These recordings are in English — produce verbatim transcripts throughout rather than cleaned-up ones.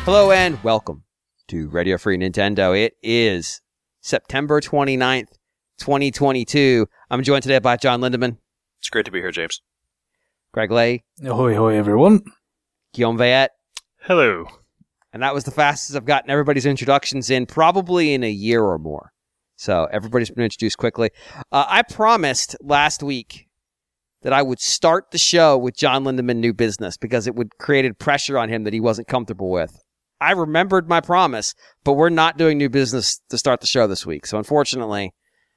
Hello and welcome to Radio Free Nintendo. It is September twenty-ninth, twenty twenty-two. I'm joined today by John Lindemann. It's great to be here, James. Greg Lay. Ahoy, ahoy, everyone. Guillaume Vayette. Hello. And that was the fastest I've gotten everybody's introductions in probably in a year or more. So everybody's been introduced quickly. Uh, I promised last week that I would start the show with John Lindemann New Business because it would created pressure on him that he wasn't comfortable with. I remembered my promise, but we're not doing New Business to start the show this week. So unfortunately,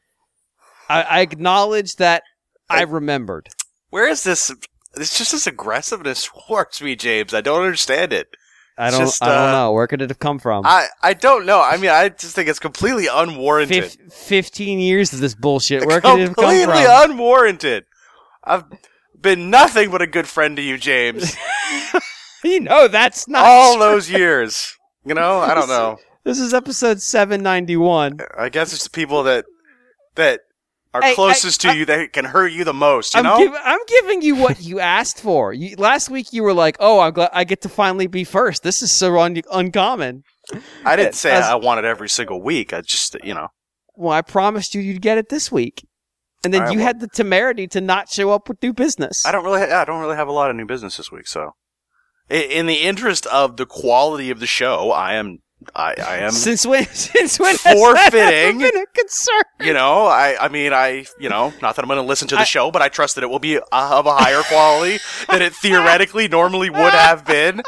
I, I acknowledge that I remembered. Where is this? It's just this aggressiveness towards me, James. I don't understand it. I don't. Just, I don't uh, know. Where could it have come from? I, I don't know. I mean, I just think it's completely unwarranted. Fif- Fifteen years of this bullshit. Where could it have come Completely from? unwarranted. I've been nothing but a good friend to you, James. You know that's not All true. those years. You know, I don't know. This is episode seven ninety-one. I guess it's the people that that are Hey, closest I- to you that can hurt you the most. You I'm, know. giv- I'm giving you what you asked for. You, last week you were like, "Oh, I'm glad I get to finally be first. This is so un- uncommon." I didn't say As- I want it every single week. I just, you know. Well, I promised you you'd get it this week, and then All right, you well- had the temerity to not show up with new business. I don't really, ha- I don't really have a lot of new business this week. So, I- in the interest of the quality of the show, I am, I, I am, Since when? Since when has that Forfeiting. ever been a concern? you know, I, I mean, I, you know, not that I'm going to listen to the I- show, but I trust that it will be uh, of a higher quality than it theoretically normally would have been.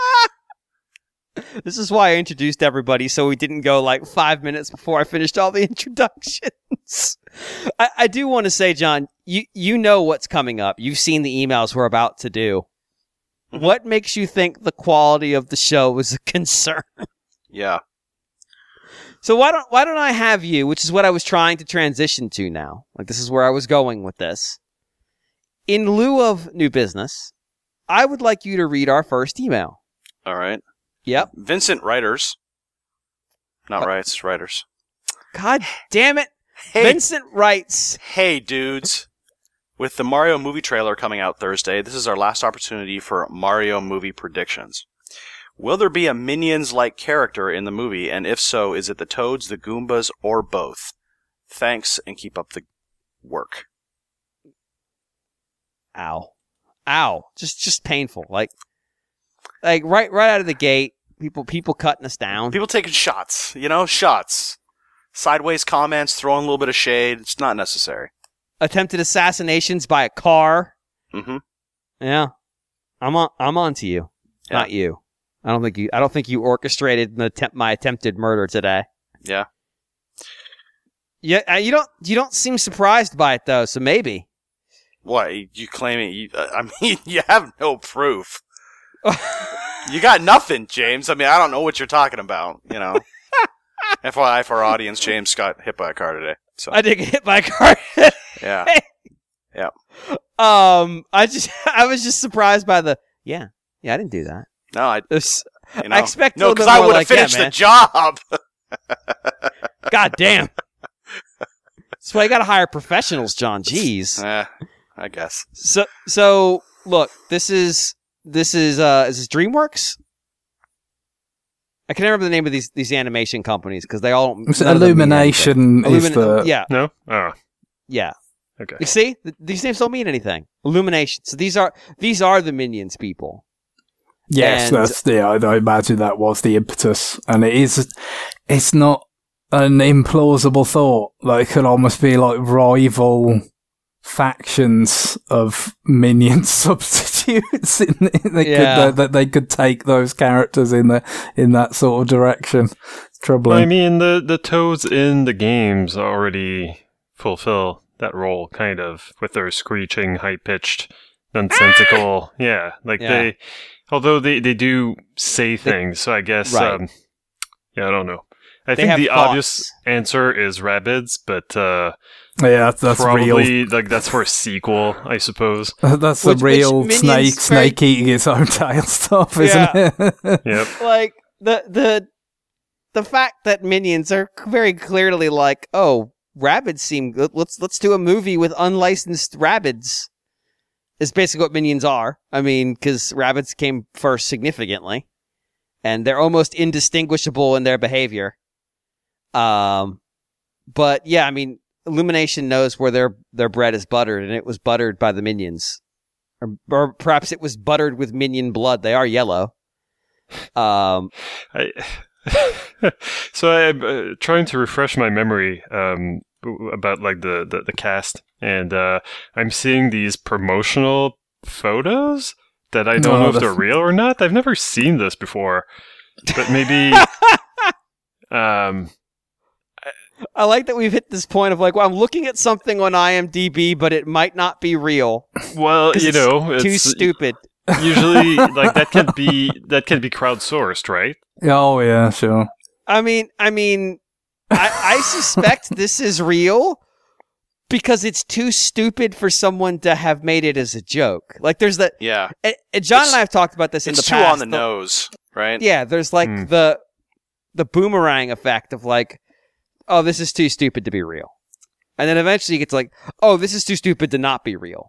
This is why I introduced everybody, so we didn't go like five minutes before I finished all the introductions. I, I do want to say, John, you you know what's coming up. You've seen the emails we're about to do. Mm-hmm. What makes you think the quality of the show is a concern? Yeah. So why don't why don't I have you, which is what I was trying to transition to now. Like this is where I was going with this. In lieu of new business, I would like you to read our first email. All right. Yep. Vincent Writers. Not Uh, Wrights, Writers. God damn it. Hey, Vincent writes, hey, dudes. With the Mario movie trailer coming out Thursday, this is our last opportunity for Mario movie predictions. Will there be a Minions-like character in the movie, and if so, is it the Toads, the Goombas, or both? Thanks, and keep up the work. ow. Ow. Just just painful. Like like right right out of the gate, people people cutting us down. People taking shots, you know, shots. Sideways comments, throwing a little bit of shade. It's not necessary. Attempted assassinations by a car. Mm-hmm. Yeah. I'm on I'm on to you. Yeah. Not you. I don't think you I don't think you orchestrated the attempt, my attempted murder today. Yeah. Yeah, uh, you don't you don't seem surprised by it though, so maybe. What, you, you claiming, you, uh, I mean, you have no proof. You got nothing, James. I mean, I don't know what you're talking about, you know. F Y I for our audience, James got hit by a car today. So I did get hit by a car. yeah. Yeah. Um I just I was just surprised by the yeah. Yeah, I didn't do that. No, I, This, you know. I expect a no, little because bit I more would have like, yeah, finished man. the job. God damn. That's why you gotta hire professionals, John. Jeez. eh, I guess. So, so look, this is this is uh, is this DreamWorks? I can never remember the name of these these animation companies because they all It's none of them mean Illumination anything. is Illumin- the... yeah, No? Oh, yeah. okay. You see, Th- these names don't mean anything. Illumination. So these are these are the Minions people. Yes, And- that's the. I, I imagine that was the impetus, and it is. It's not an implausible thought. Like, it could almost be like rival factions of minion substitutes. In, they Yeah. could that they could take those characters in the in that sort of direction. It's troubling. I mean, the, the Toads in the games already fulfill that role, kind of, with their screeching, high-pitched, nonsensical... yeah, like Yeah. they... Although they, they do say things, so I guess... Right. Um, yeah, I don't know. I They think have the thoughts. obvious answer is Rabbids, but uh, yeah, that's, that's real. probably like that's for a sequel, I suppose. That's Which- the real which snake Minions snake eating its own tail stuff, isn't it? Yep. Like the the the fact that Minions are very clearly like, oh, Rabbids seem good. Let's let's do a movie with unlicensed Rabbids. Is basically what Minions are. I mean, because Rabbids came first significantly, and they're almost indistinguishable in their behavior. Um, but yeah, I mean, Illumination knows where their their bread is buttered, and it was buttered by the minions, or, or perhaps it was buttered with minion blood. They are yellow. Um, I, so I'm uh, trying to refresh my memory um, about like the, the, the cast, and uh, I'm seeing these promotional photos that I don't No, know if the- they're real or not. I've never seen this before, but maybe. um, I like that we've hit this point of like, well, I'm looking at something on IMDb, but it might not be real. well, 'Cause you it's know, Too it's stupid. usually like that can be that can be crowdsourced, right? Oh yeah, sure. I mean, I mean, I, I suspect this is real because it's too stupid for someone to have made it as a joke. Like, there's that. Yeah. And John It's- and I have talked about this in the It's too past. on the nose, right? Yeah, there's like Hmm. the the boomerang effect of like, oh, this is too stupid to be real, and then eventually you get to like, oh, this is too stupid to not be real.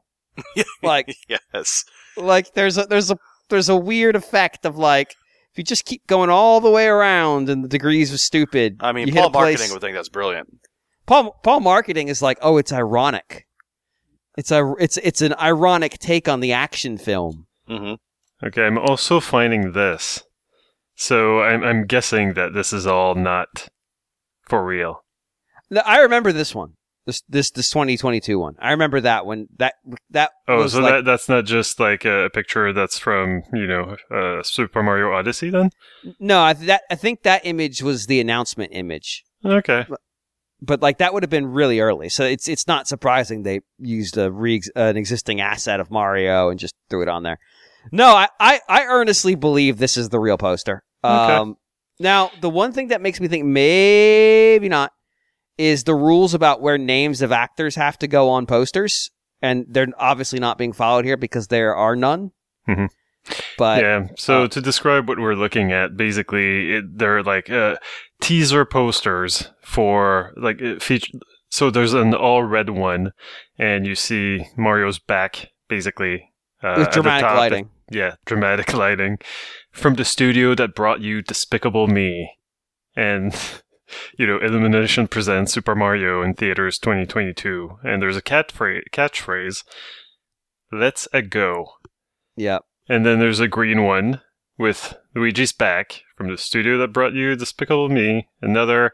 Like, Yes. like there's a there's a there's a weird effect of like, if you just keep going all the way around and the degrees of stupid. I mean, you hit Paul a place- Marketing would think that's brilliant. Paul Paul marketing is like, oh, it's ironic. It's a it's it's an ironic take on the action film. hmm Okay, I'm also finding this. So I'm I'm guessing that this is all not for real. No, I remember this one. This this this twenty twenty-two one. I remember that one. That that Oh, was so like, that that's not just like a picture that's from, you know, uh, Super Mario Odyssey then? no, I that I think that image was the announcement image. Okay. But like that would have been really early, so it's it's not surprising they used a re- an existing asset of Mario and just threw it on there. No, I, I, I earnestly believe this is the real poster. Okay. Um, now, the one thing that makes me think maybe not is the rules about where names of actors have to go on posters, and they're obviously not being followed here because there are none. Mhm. But yeah, so uh, to describe what we're looking at, basically, it, they're like uh, teaser posters for like it feature. So there's an all red one, and you see Mario's back, basically. Uh, with at the dramatic top. lighting. Yeah, dramatic lighting from the studio that brought you Despicable Me, and you know, Illumination presents Super Mario in theaters twenty twenty-two, and there's a cat fra- catchphrase, "Let's a go." Yeah. And then there's a green one with Luigi's back from the studio that brought you Despicable Me. Another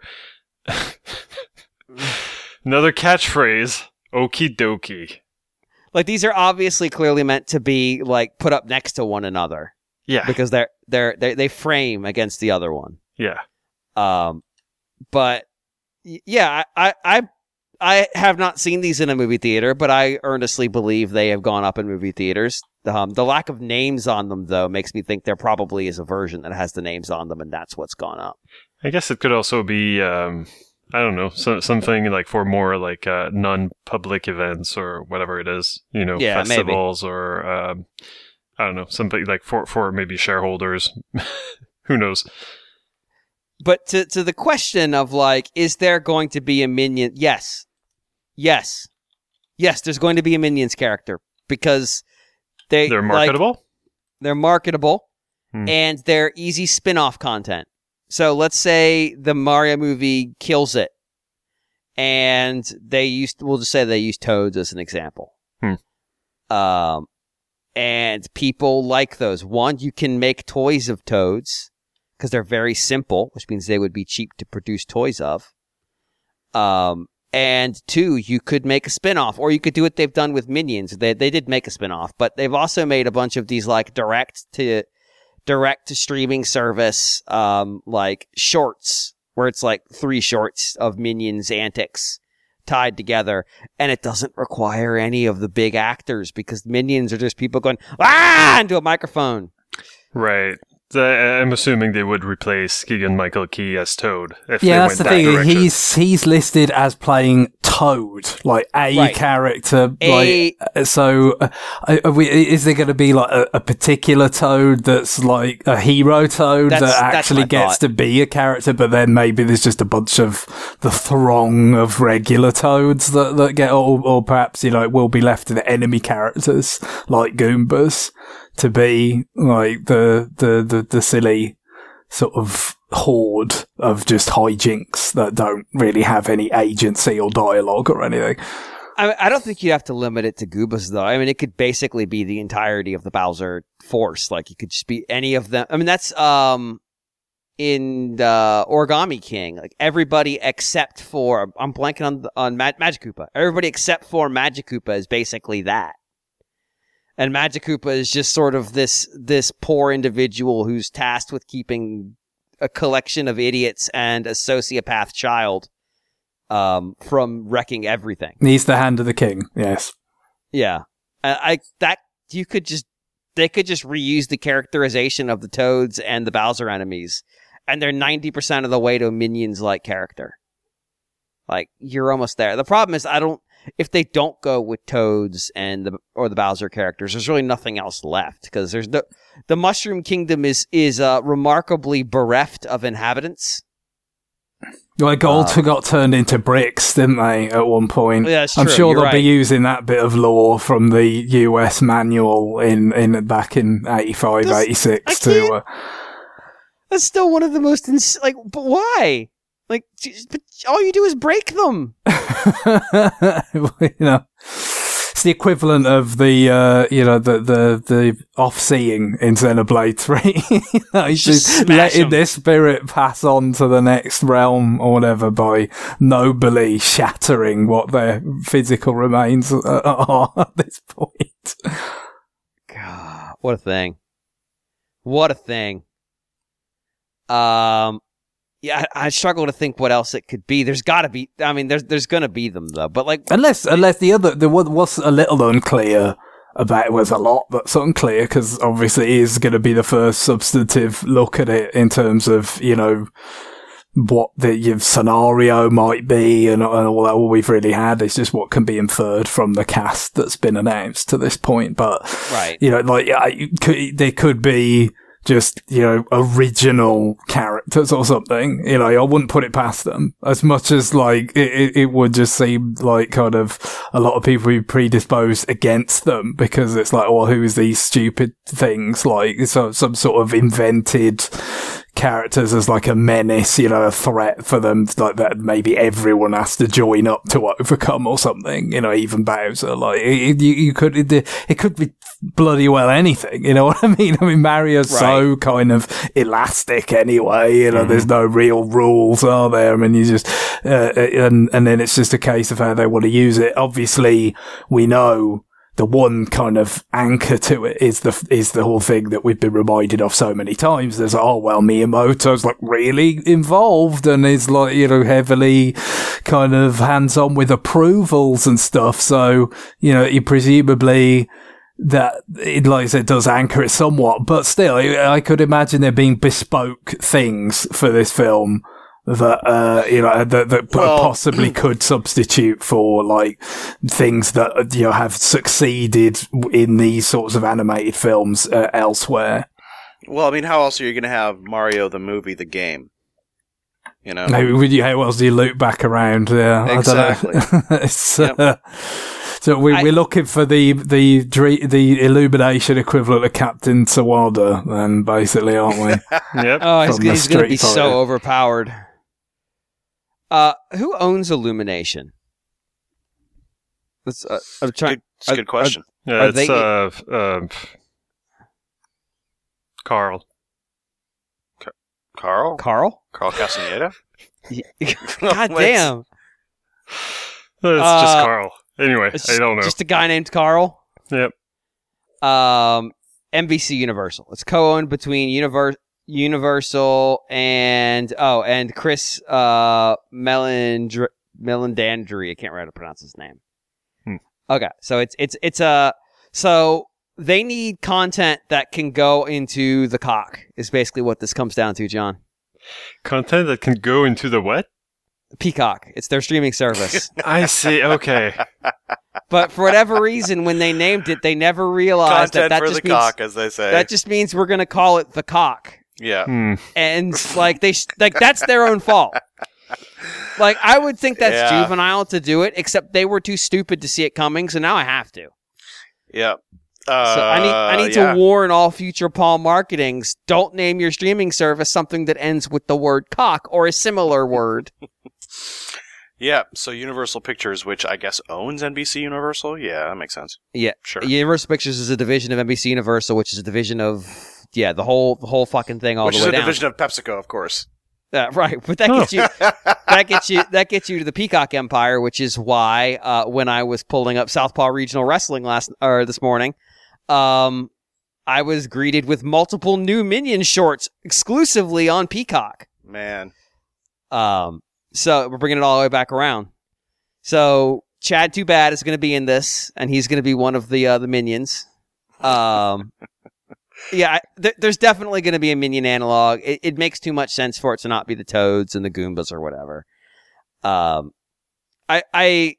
another catchphrase, "Okie dokie." Like these are obviously clearly meant to be like put up next to one another Yeah, because they're they're they they frame against the other one. yeah. Um, but y- yeah, I, I I have not seen these in a movie theater, but I earnestly believe they have gone up in movie theaters. Um, the lack of names on them, though, makes me think there probably is a version that has the names on them, and that's what's gone up. I guess it could also be, um, I don't know, so, something like for more like uh, non-public events or whatever it is, you know, Yeah, maybe. festivals or um, I don't know, something like for for maybe shareholders. Who knows? But to to the question of like, is there going to be a Minion? Yes, yes, yes. There's going to be a Minions character because they They're like, marketable. they're marketable, Hmm. and they're easy spin-off content. So let's say the Mario movie kills it, and they used we'll just say they use Toads as an example. Hmm. Um, and people like those. One, you can make toys of Toads because they're very simple, which means they would be cheap to produce toys of. Um, and two, you could make a spin-off, or you could do what they've done with Minions. They they did make a spin-off, but they've also made a bunch of these like direct to direct to streaming service, um, like shorts, where it's like three shorts of Minions antics tied together, and it doesn't require any of the big actors because Minions are just people going ah into a microphone. Right. So, I- I'm assuming they would replace Keegan-Michael Key as Toad if Yeah, they that's went the that thing. direction. He's he's listed as playing Toad, like a Right. character. A- Like uh, so, uh, are we, is there going to be like a, a particular Toad that's like a hero Toad That's- that that's actually my gets thought. to be a character, but then maybe there's just a bunch of the throng of regular Toads that that get, or, or perhaps you know will be left to the enemy characters like Goombas to be like the the the, the silly sort of horde of just hijinks that don't really have any agency or dialogue or anything. I, I don't think you have to limit it to Goobas, though. I mean, it could basically be the entirety of the Bowser force. Like, it could just be any of them. I mean, that's um in uh, Origami King. Like, everybody except for... I'm blanking on, on Mag- Magikoopa. Everybody except for Magikoopa is basically that. And Magikoopa is just sort of this this poor individual who's tasked with keeping a collection of idiots and a sociopath child um, from wrecking everything. He's the hand of the king, yes. Yeah. I, I that you could just they could just reuse the characterization of the Toads and the Bowser enemies, and they're ninety percent of the way to a Minions-like character. Like, you're almost there. The problem is, I don't if they don't go with Toads and the or the Bowser characters, there's really nothing else left, because there's no the Mushroom Kingdom is is uh, remarkably bereft of inhabitants. Well, gold Uh, got turned into bricks, didn't they, at one point? Yeah, it's I'm true, sure you're they'll right. be using that bit of lore from the U S manual in, in back in eighty-five, This- I eighty-six to... can't- Uh, That's still one of the most ins- like. But why? Like, geez, but all you do is break them. you know, it's the equivalent of the, uh, you know, the, the, the off-seeing in Xenoblade three. You know, he's Just just smash letting 'em. their spirit pass on to the next realm or whatever by nobly shattering what their physical remains are at this point. God, what a thing! What a thing! Um, yeah, I, I struggle to think what else it could be. There's got to be. I mean, there's there's gonna be them though. But like, Unless, unless the other, there was, was a little unclear about it, was a lot that's unclear, because obviously it is going to be the first substantive look at it in terms of, you know, what the your scenario might be and, and all that. All we've really had is just what can be inferred from the cast that's been announced to this point. But, right? you know, like, yeah, it could, there could be just, you know, original characters or something. You know, I wouldn't put it past them, as much as, like, it, it, it would just seem like kind of a lot of people be predisposed against them, because it's like, well, who is these stupid things? Like, so, some sort of invented characters as like a menace, you know, a threat for them, like that maybe everyone has to join up to overcome or something, you know, even Bowser. Like, it, you, you could, it, it could be bloody well anything, you know what I mean? I mean, Mario's Right. so kind of elastic anyway, you know, Mhm. there's no real rules, are there? I mean, you just, uh, and, and then it's just a case of how they want to use it. Obviously, we know the one kind of anchor to it is the is the whole thing that we've been reminded of so many times. There's, oh, well, Miyamoto's like really involved and is like, you know, heavily kind of hands-on with approvals and stuff. So, you know, you presumably that it, like I said, does anchor it somewhat, but still, I could imagine there being bespoke things for this film that, uh, you know, that, that Well- possibly could substitute for, like, things that, you know, have succeeded in these sorts of animated films uh, elsewhere. Well, I mean, how else are you going to have Mario the movie, the game? You know? Maybe would you, how else do you loop back around? Yeah, Exactly. I don't know. it's, Yep. uh, so we, I- we're looking for the the dre- the Illumination equivalent of Captain Sawada, then, basically, aren't we? Yep. Oh, he's, From the he's going to be Street so Fighter. overpowered. Uh, who owns Illumination? That's, uh, I'm trying. Good, it's a good are- question. Yeah, Are it's they- uh, uh, Carl. Carl? Carl? Carl Castaneda? God What's- damn! It's Uh, just Carl. Anyway, It's I don't know. Just a guy named Carl. Yep. Um, N B C Universal. It's co-owned between Univer- Universal and oh, and Chris uh Melandr- Melandandri. I can't remember how to pronounce his name. Hmm. Okay, so it's it's it's a so they need content that can go into the cock. Is basically what this comes down to, John. Content that can go into the what? Peacock. It's their streaming service. I see. Okay. But for whatever reason, when they named it, they never realized Content that that for just the means cock, as they say. that just means we're gonna call it the cock. yeah. Hmm. And like they sh- like that's their own fault. Like I would think that's Yeah. juvenile to do it, except they were too stupid to see it coming, so now I have to. Yeah. Uh, So I need I need yeah. to warn all future Palm marketings: don't name your streaming service something that ends with the word cock or a similar word. Yeah, so Universal Pictures, which I guess owns N B C Universal? Yeah, that makes sense. Yeah, Sure. Universal Pictures is a division of N B C Universal, which is a division of yeah the whole the whole fucking thing all Which the is way a down. division of PepsiCo, of course. Uh, right, but that gets you that gets you that gets you to the Peacock Empire, which is why uh, when I was pulling up Southpaw Regional Wrestling last or this morning, um, I was greeted with multiple new Minion shorts exclusively on Peacock. Man. Um, so we're bringing it all the way back around. So Chad Too Bad is going to be in this, and he's going to be one of the uh, the minions. Um, yeah, I, th- there's definitely going to be a minion analog. It, it makes too much sense for it to not be the Toads and the Goombas or whatever. Um, I, I,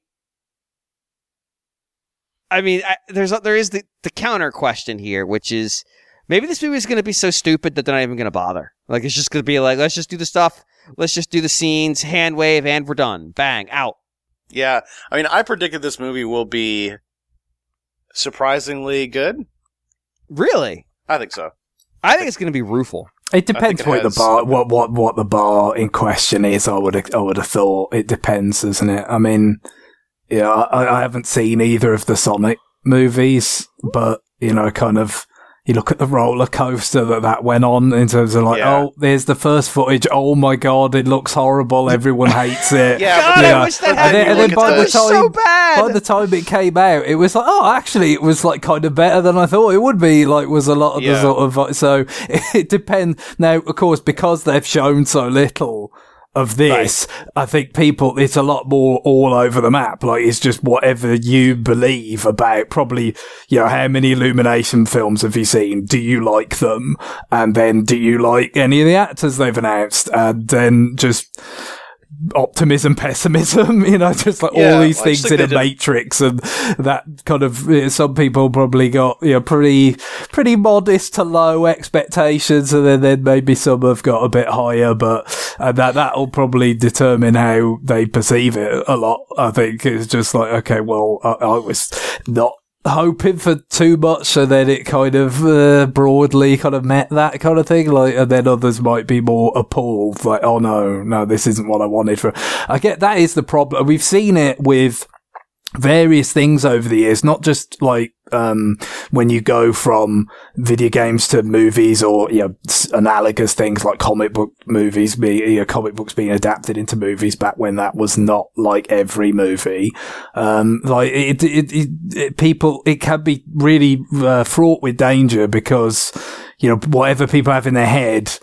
I mean, I, there's there is the, the counter question here, which is maybe this movie is going to be so stupid that they're not even going to bother. Like it's just going to be like, let's just do the stuff. Let's just do the scenes, hand wave, and we're done. Bang, out. Yeah, I mean, I predicted this movie will be surprisingly good. Really? I think so. I think it's going to be rueful. It depends it what the has- bar, what what what the bar in question is. I would I would have thought it depends, doesn't it? I mean, yeah, I, I haven't seen either of the Sonic movies, but you know, kind of. You look at the roller coaster that that went on in terms of like, Yeah. oh, there's the first footage. Oh my god, it looks horrible. Everyone hates it. Yeah, God, but you I know. wish that And had then, and then look by at the this. time, so bad. by the time it came out, it was like, oh, actually, it was like kind of better than I thought it would be. Like, was a lot of Yeah. the sort of so it depends. Now, of course, because they've shown so little of this, I think people, it's a lot more all over the map. Like, it's just whatever you believe about probably, you know, how many Illumination films have you seen? Do you like them? And then do you like any of the actors they've announced? And then just optimism, pessimism, you know, just like Yeah, all these I just things think in a they did- matrix, and that kind of, you know, some people probably got, you know, pretty, pretty modest to low expectations, and then, then maybe some have got a bit higher, but and that, that'll probably determine how they perceive it a lot. I think it's just like, okay, well, I, I was not hoping for too much, so then it kind of uh, broadly kind of met that kind of thing, like, and then others might be more appalled, like, oh no, no, this isn't what I wanted for. I get that is the problem. We've seen it with various things over the years, not just like um when you go from video games to movies, or you know, s- analogous things like comic book movies, be you know, comic books being adapted into movies back when that was not like every movie. Um, like it, it, it, it people, it can be really uh, fraught with danger, because you know, whatever people have in their head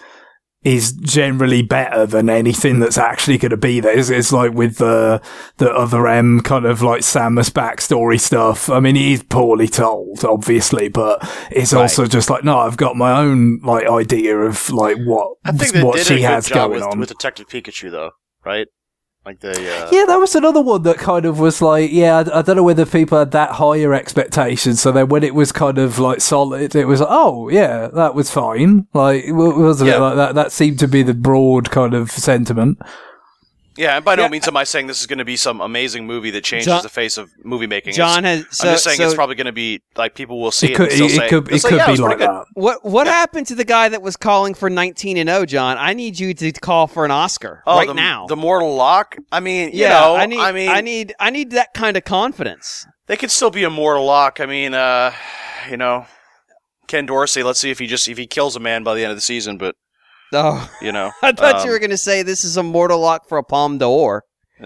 is generally better than anything that's actually going to be there. It's, it's like with the the other M kind of like Samus backstory stuff. I mean, it is poorly told, obviously, but it's Right. also just like, no, I've got my own like idea of like what I think they what did she a good has job going with, on. with Detective Pikachu, though, right? Like the uh, Yeah, that was another one that kind of was like, yeah, I, I don't know whether people had that higher expectations. So then when it was kind of like solid, it was like, oh, yeah, that was fine. Like, w- wasn't Yeah. it like that? That seemed to be the broad kind of sentiment. yeah. And by no Yeah, means am I saying this is going to be some amazing movie that changes John- the face of movie making. John It's- has. So, I'm just saying so it's probably going to be like people will see it. It could, and still it, say, it could, they'll it say, could yeah, be was like pretty good. that. what what Yeah. happened to the guy that was calling for nineteen and oh, John? I need you to call for an Oscar Oh, right the, now. the Mortal Lock. I mean, you yeah, know, I need. I mean, I need. I need that kind of confidence. they could still be a Mortal Lock. I mean, uh, you know, Ken Dorsey. Let's see if he just if he kills a man by the end of the season. But Oh, you know, I thought um, you were going to say this is a mortal lock for a Palme d'Or.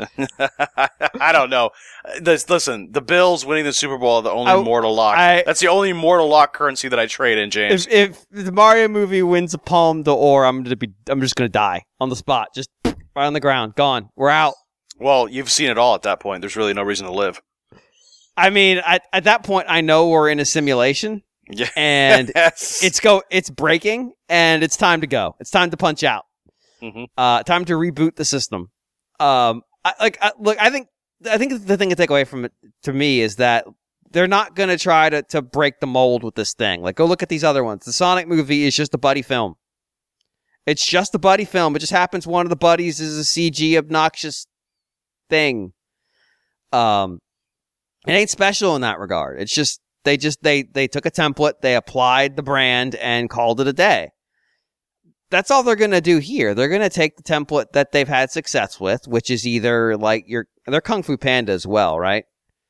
I don't know. This, listen, the Bills winning the Super Bowl are the only I- Mortal Lock. I- That's the only Mortal Lock currency that I trade in, James. If if the Mario movie wins a Palme d'Or, I'm gonna be. I'm just gonna die on the spot, just right on the ground, gone. We're out. Well, you've seen it all at that point. There's really no reason to live. I mean, at at that point, I know we're in a simulation, Yeah. and Yes. it's go. It's breaking, and it's time to go. It's time to punch out. Mhm. Uh, time to reboot the system. Um, I, like, I, look, I think, I think the thing to take away from it to me is that they're not going to try to to break the mold with this thing. Like, go look at these other ones. The Sonic movie is just a buddy film. It's just a buddy film. It just happens one of the buddies is a C G obnoxious thing. Um, it ain't special in that regard. It's just They just they they took a template, they applied the brand, and called it a day. That's all they're going to do here. They're going to take the template that they've had success with, which is either like your they're Kung Fu Panda as well, right?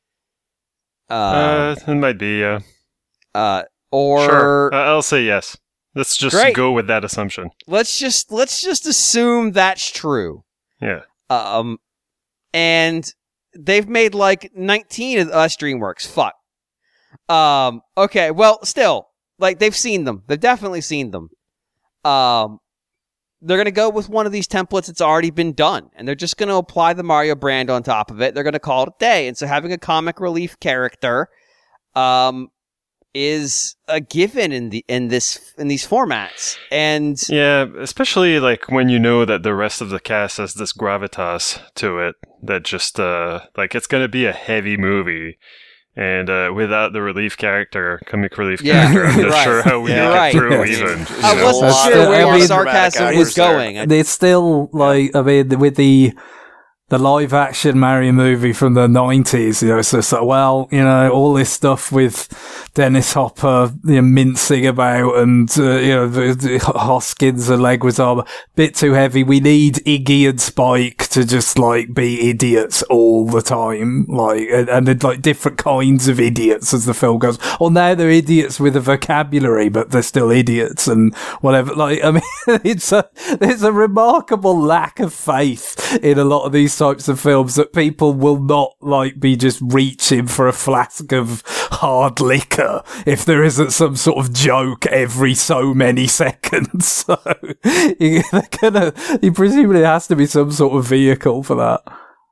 Uh, uh it might be, yeah. Uh, or sure. Uh, I'll say yes. Let's just Great. go with that assumption. Let's just let's just assume that's true. Yeah. Um, and they've made like nineteen of us DreamWorks. Fuck. Um. Okay. Well, still, like they've seen them. They've definitely seen them. Um, they're going to go with one of these templates that's already been done, and they're just going to apply the Mario brand on top of it. They're going to call it a day. And so having a comic relief character um, is a given in the in this in these formats. And yeah, especially like when you know that the rest of the cast has this gravitas to it that just uh, like it's going to be a heavy movie. And uh, without the relief character, comic relief Yeah, character, I'm not right. sure how we Yeah, make right. it through Yeah. even. I you know? wasn't That's sure the- where I mean- sarcasm dramatic was actors there. going. I- It's still like I mean with the the live action Mario movie from the nineties, you know, so it's like, well, you know, all this stuff with Dennis Hopper, you know, mincing about and, uh, you know, the, the Hoskins and Leguizamo, bit too heavy. We need Iggy and Spike to just like be idiots all the time, like, and, and then, like different kinds of idiots as the film goes. Well, now they're idiots with a vocabulary, but they're still idiots and whatever. Like, I mean, it's a, there's a remarkable lack of faith in a lot of these types of films that people will not like be just reaching for a flask of hard liquor if there isn't some sort of joke every so many seconds. So you, they're gonna, you presumably has to be some sort of vehicle for that.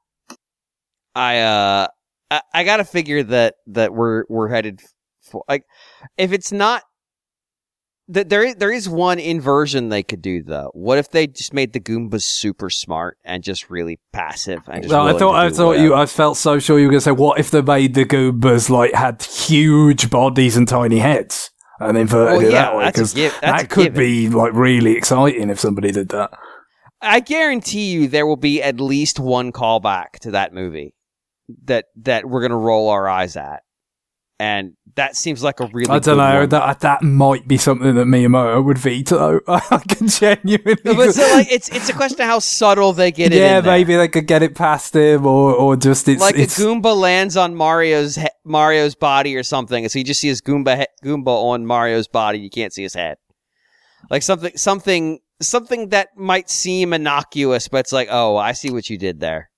I uh, I, I gotta figure that that we're we're headed for like, if it's not that there is there is one inversion they could do though. What if they just made the Goombas super smart and just really passive? And just No, I willing thought to I do thought whatever? you. I felt so sure you were gonna say, "What if they made the Goombas like had huge bodies and tiny heads and inverted Well, it yeah, that way?" that's a Because giv- that's a that could given. be like really exciting if somebody did that. I guarantee you there will be at least one callback to that movie that that we're gonna roll our eyes at, and that seems like a really I don't good know. one. That that might be something that Miyamoto would veto. I can genuinely. No, but so like it's it's a question of how subtle they get it. yeah, in there. maybe they could get it past him, or or just it's like it's a Goomba lands on Mario's he- Mario's body or something, so you just see his Goomba he- Goomba on Mario's body. You can't see his head. Like something something something that might seem innocuous, but it's like, oh, I see what you did there.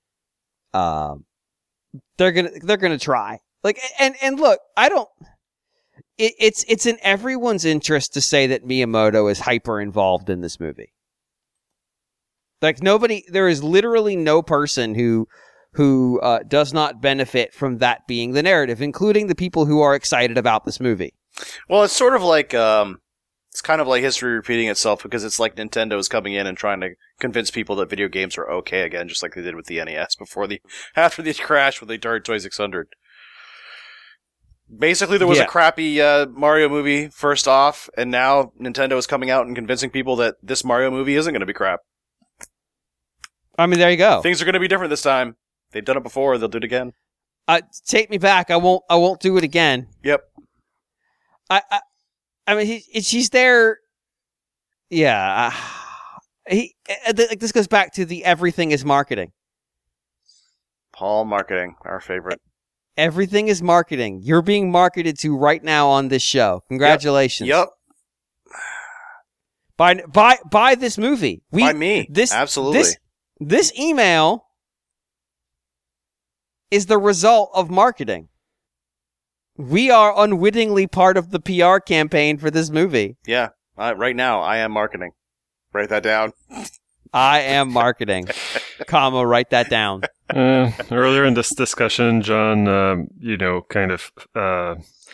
Um, they're gonna they're gonna try. Like, and and look, I don't. It, it's it's in everyone's interest to say that Miyamoto is hyper involved in this movie. Like nobody, there is literally no person who who uh, does not benefit from that being the narrative, including the people who are excited about this movie. Well, it's sort of like um, it's kind of like history repeating itself because it's like Nintendo is coming in and trying to convince people that video games are okay again, just like they did with the N E S before the after the crash with the Atari twenty-six hundred. Basically, there was Yeah. a crappy uh, Mario movie first off, and now Nintendo is coming out and convincing people that this Mario movie isn't going to be crap. I mean, there you go. Things are going to be different this time. They've done it before; they'll do it again. Uh, take me back. I won't. I won't do it again. Yep. I. I, I mean, he, she's there. Yeah. Uh, he. Uh, th- like this goes back to the everything is marketing. Paul marketing, our favorite. Everything is marketing. You're being marketed to right now on this show. Congratulations. Yep. By by by this movie. We By me. This Absolutely. This, this email is the result of marketing. We are unwittingly part of the P R campaign for this movie. Yeah. Uh, right now, I am marketing. Write that down. I am marketing, comma, write that down. Uh, earlier in this discussion, John, um, you know, kind of uh,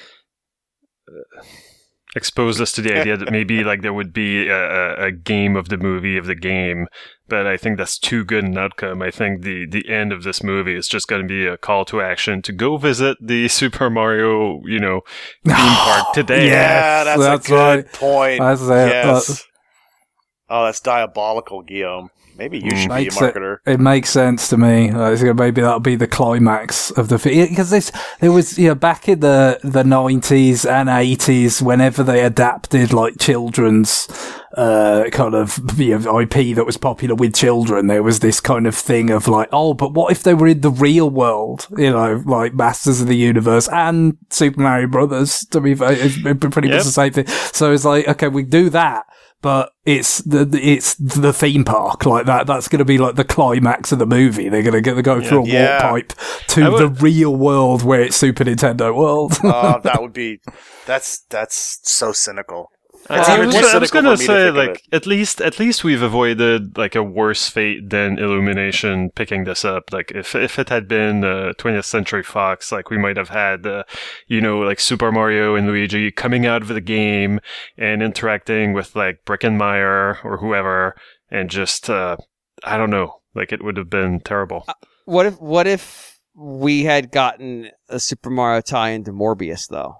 exposed us to the idea that maybe like there would be a, a game of the movie of the game, but I think that's too good an outcome. I think the, the end of this movie is just going to be a call to action to go visit the Super Mario, you know, theme park today. Yeah, that's, that's a good right. point. That's it. Yes. Oh, that's diabolical, Guillaume. Maybe you should be a marketer. It, it makes sense to me. Like, maybe that'll be the climax of the film. Because this, there was, you know, back in the, the nineties and eighties, whenever they adapted, like, children's, uh, kind of, you know, I P that was popular with children, there was this kind of thing of like, oh, but what if they were in the real world? You know, like Masters of the Universe and Super Mario Brothers, to be fair, it's pretty Yep. much the same thing. So it's like, okay, we do that. But it's the it's the theme park like that. That's going to be like the climax of the movie. They're going to get to go through a Yeah. warp pipe to would- the real world where it's Super Nintendo world. Oh, that would be. That's that's so cynical. I, It's I even was, too I was cynical gonna for me to say, think of like, it. at least at least we've avoided like a worse fate than Illumination picking this up. Like, if if it had been uh, twentieth Century Fox, like we might have had, uh, you know, like Super Mario and Luigi coming out of the game and interacting with like Breckenmeyer or whoever, and just uh, I don't know, like it would have been terrible. What if what if we had gotten a Super Mario tie into Morbius though?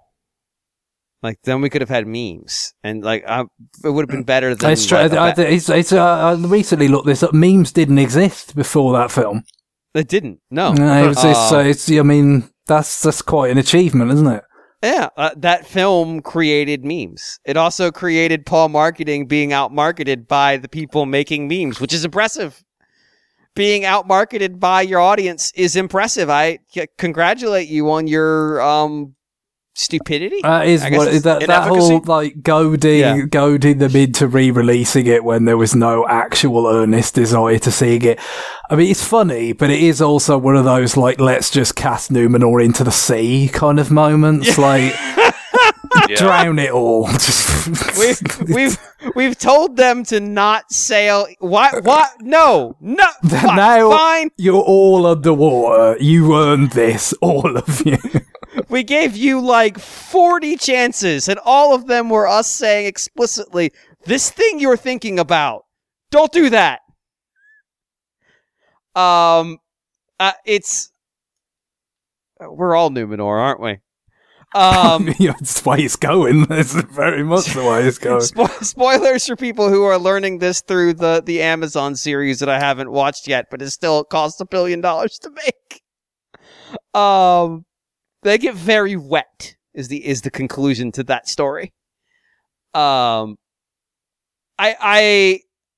Like then we could have had memes, and like I, it would have been better than. It's, tr- like, a I, ba- it's, it's, uh, I recently looked this up. Memes didn't exist before that film. It didn't. No. No, it's, it's, Uh, uh, it's, I mean, that's that's quite an achievement, isn't it? Yeah, uh, that film created memes. It also created Paul Marketing being outmarketed by the people making memes, which is impressive. Being outmarketed by your audience is impressive. I c- congratulate you on your um stupidity. That is I guess what it's that, that whole inefficacy. like goading Yeah. goading them into re-releasing it when there was no actual earnest desire to seeing it. I mean, it's funny, but it is also one of those like let's just cast Numenor into the sea kind of moments. Like Yeah. drown it all. Just we've we've we've told them to not sail. What? What? No, no. Fine. Now- fine. You're all underwater. You earned this, all of you. We gave you like forty chances, and all of them were us saying explicitly, "This thing you're thinking about, don't do that." Um, uh, it's we're all Numenor, aren't we? Um. Yeah, that's the way it's going. That's very much the way it's going. Spo- spoilers for people who are learning this through the, the Amazon series that I haven't watched yet, but it still costs a billion dollars to make. Um, they get very wet. Is the is the conclusion to that story? Um, I I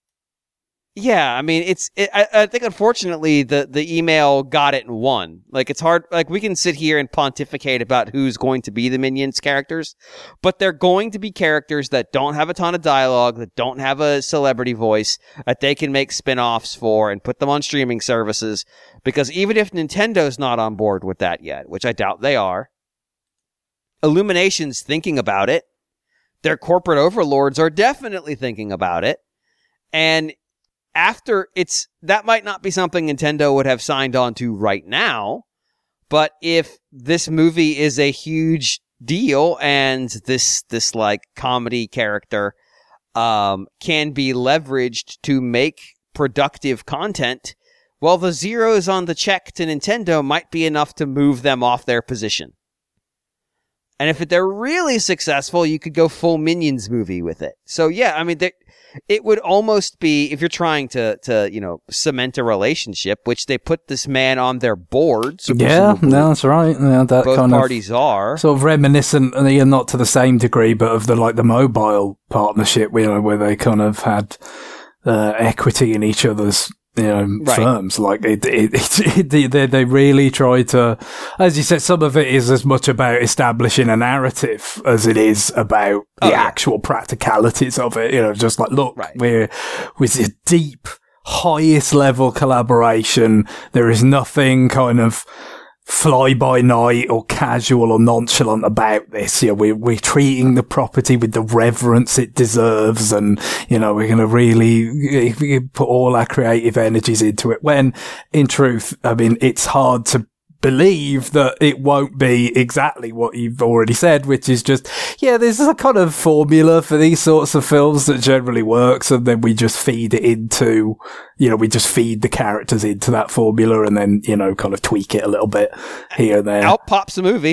yeah, I mean it's it, I, I think unfortunately the the email got it in one. Like it's hard. Like we can sit here and pontificate about who's going to be the Minions characters, but they're going to be characters that don't have a ton of dialogue, that don't have a celebrity voice, that they can make spin-offs for and put them on streaming services. Because even if Nintendo's not on board with that yet, which I doubt they are, Illumination's thinking about it. Their corporate overlords are definitely thinking about it. And after it's, that might not be something Nintendo would have signed on to right now, but if this movie is a huge deal and this, this like comedy character, um, can be leveraged to make productive content, well, the zeros on the check to Nintendo might be enough to move them off their position. And if they're really successful, you could go full Minions movie with it. So yeah, I mean, they, it would almost be, if you're trying to, to, you know, cement a relationship, which they put this man on their board. So Yeah, presumably no, that's right. Yeah, that both kind parties are. of sort of reminiscent, and yeah, not to the same degree, but of the like the mobile partnership, you know, where they kind of had uh, equity in each other's, you know, Right. firms. Like it, it, it, it, they they really try to, as you said, some of it is as much about establishing a narrative as it is about the Oh, yeah. actual practicalities of it. You know, just like look, Right. we're with a deep, highest level collaboration. There is nothing kind of fly by night or casual or nonchalant about this. You know, we're, we're treating the property with the reverence it deserves, and, you know, we're going to really put all our creative energies into it. When, in truth, I mean, it's hard to believe that it won't be exactly what you've already said, which is just, yeah, there's a kind of formula for these sorts of films that generally works, and then we just feed it into, you know, we just feed the characters into that formula and then, you know, kind of tweak it a little bit here and there. Out pops a movie.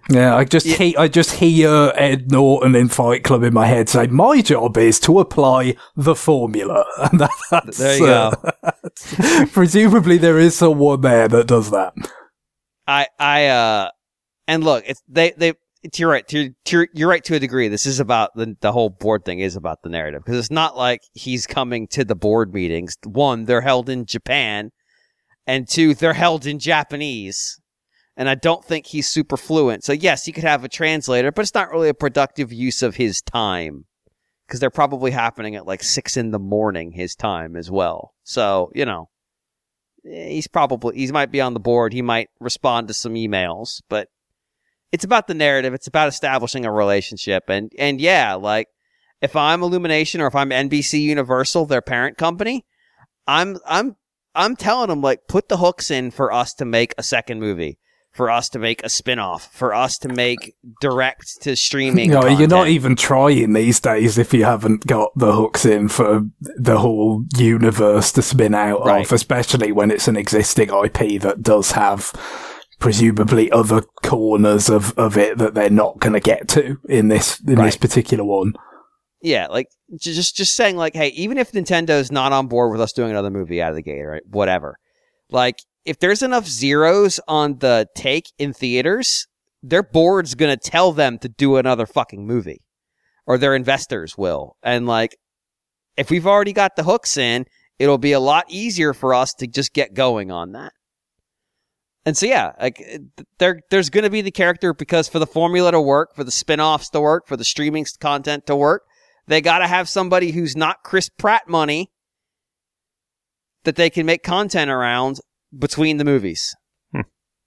Yeah, I just Yeah. he- I just hear Ed Norton in Fight Club in my head say, "My job is to apply the formula." And that, that's, There you uh, go. presumably, there is someone there that does that. I, I, uh, and look, it's they, they. It's, you're right. To, to, you're right to a degree. This is about the the whole board thing is about the narrative because it's not like he's coming to the board meetings. One, they're held in Japan, and two, they're held in Japanese. And I don't think he's super fluent. So yes, he could have a translator, but it's not really a productive use of his time because they're probably happening at like six in the morning his time as well. So you know, he's probably he might be on the board. He might respond to some emails, but. It's about the narrative. It's about establishing a relationship. And, and yeah, like, if I'm Illumination or if I'm N B C Universal, their parent company, I'm, I'm, I'm telling them, like, put the hooks in for us to make a second movie, for us to make a spinoff, for us to make direct to streaming. No, content. you're not even trying these days if you haven't got the hooks in for the whole universe to spin out Right. of, especially when it's an existing I P that does have presumably other corners of, of it that they're not going to get to in this in Right. this particular one. Yeah, like, j- just, just saying, like, hey, even if Nintendo's not on board with us doing another movie out of the gate, right, whatever, like, if there's enough zeros on the take in theaters, their board's gonna tell them to do another fucking movie. Or their investors will. And, like, if we've already got the hooks in, it'll be a lot easier for us to just get going on that. And so, yeah, like there, there's going to be the character because for the formula to work, for the spin-offs to work, for the streaming content to work, they got to have somebody who's not Chris Pratt money that they can make content around between the movies. Hmm.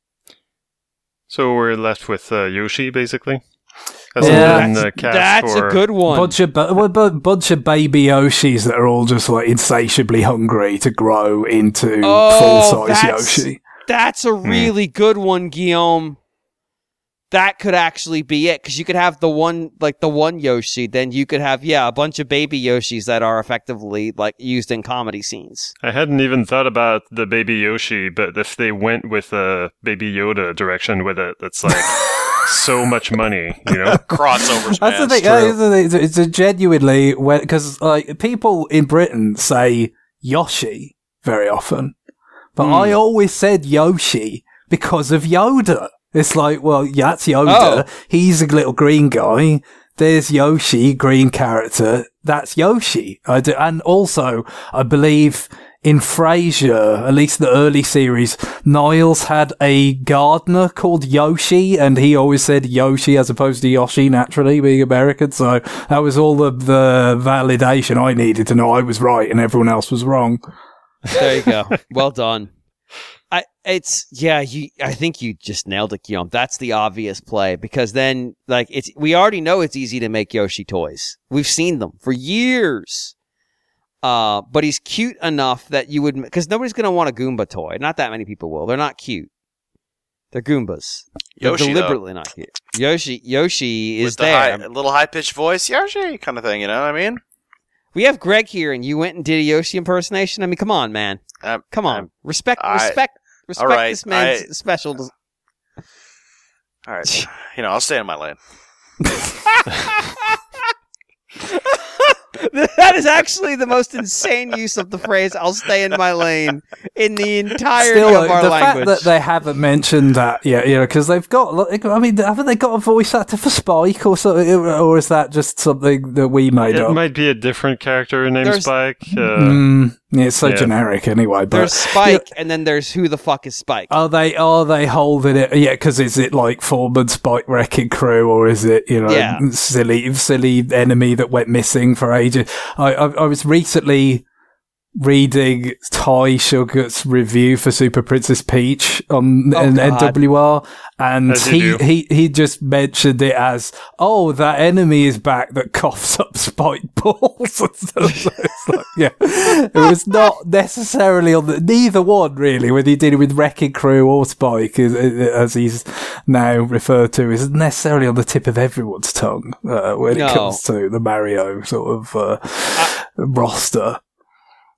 So we're left with uh, Yoshi, basically. As Yeah. in the That's, cast that's for... a good one. Bunch of bu- well, bu- bunch of baby Yoshis that are all just like insatiably hungry to grow into Oh, full size that's- Yoshi. That's a really good one, Guillaume. That could actually be it because you could have the one, like the one Yoshi, then you could have, yeah, a bunch of baby Yoshis that are effectively like used in comedy scenes. I hadn't even thought about the baby Yoshi, but if they went with a baby Yoda direction with it, that's like so much money, you know? Crossovers, man. That's the thing. It's uh, true. It's, a, it's, a, it's a genuinely because like people in Britain say Yoshi very often, but Hmm. I always said Yoshi because of Yoda. It's like, well, yeah, that's Yoda. Oh. He's a little green guy. There's Yoshi, green character. That's Yoshi. I do, and also, I believe in Frasier, at least the early series, Niles had a gardener called Yoshi, and he always said Yoshi as opposed to Yoshi, naturally, being American. So that was all of the validation I needed to know I was right and everyone else was wrong. There you go. Well done. I it's yeah, you I think you just nailed it, Guillaume. That's the obvious play because then like it's we already know it's easy to make Yoshi toys. We've seen them for years. Uh, but he's cute enough that you would because nobody's gonna want a Goomba toy. Not that many people will. They're not cute. They're Goombas. They're Yoshi, deliberately not cute. Yoshi Yoshi is With the there. high, little high pitched voice, Yoshi kind of thing. You know what I mean? We have Greg here, and you went and did a Yoshi impersonation. I mean, come on, man. Um, Come on. um, respect, I- respect, respect all right, this man's I- special. all right, you know, I'll stay in my lane. That is actually the most insane use of the phrase "I'll stay in my lane" in the entirety Still, of our the language. fact that they haven't mentioned that yet, you know, because they've got, like, I mean, haven't they got a voice actor for Spike or something, or is that just something that we made It up? might be a different character named There's- Spike. Uh, Mm, yeah, it's so yeah. generic anyway. But there's Spike, and then there's who the fuck is Spike? are they are they holding it? Yeah, because is it like Foreman Spike Wrecking Crew, or is it, you know, Yeah. silly silly enemy that went missing for ages? I I, I was recently reading Ty Sugar's review for Super Princess Peach on Oh, N- God. N W R, and As he, you do. he he just mentioned it as, oh, that enemy is back that coughs up spike balls. And stuff. It's like, yeah, it was not necessarily on the neither one really when he did it with Wrecking Crew or Spike, as, as he's now referred to, is necessarily on the tip of everyone's tongue uh, when No. it comes to the Mario sort of uh, roster.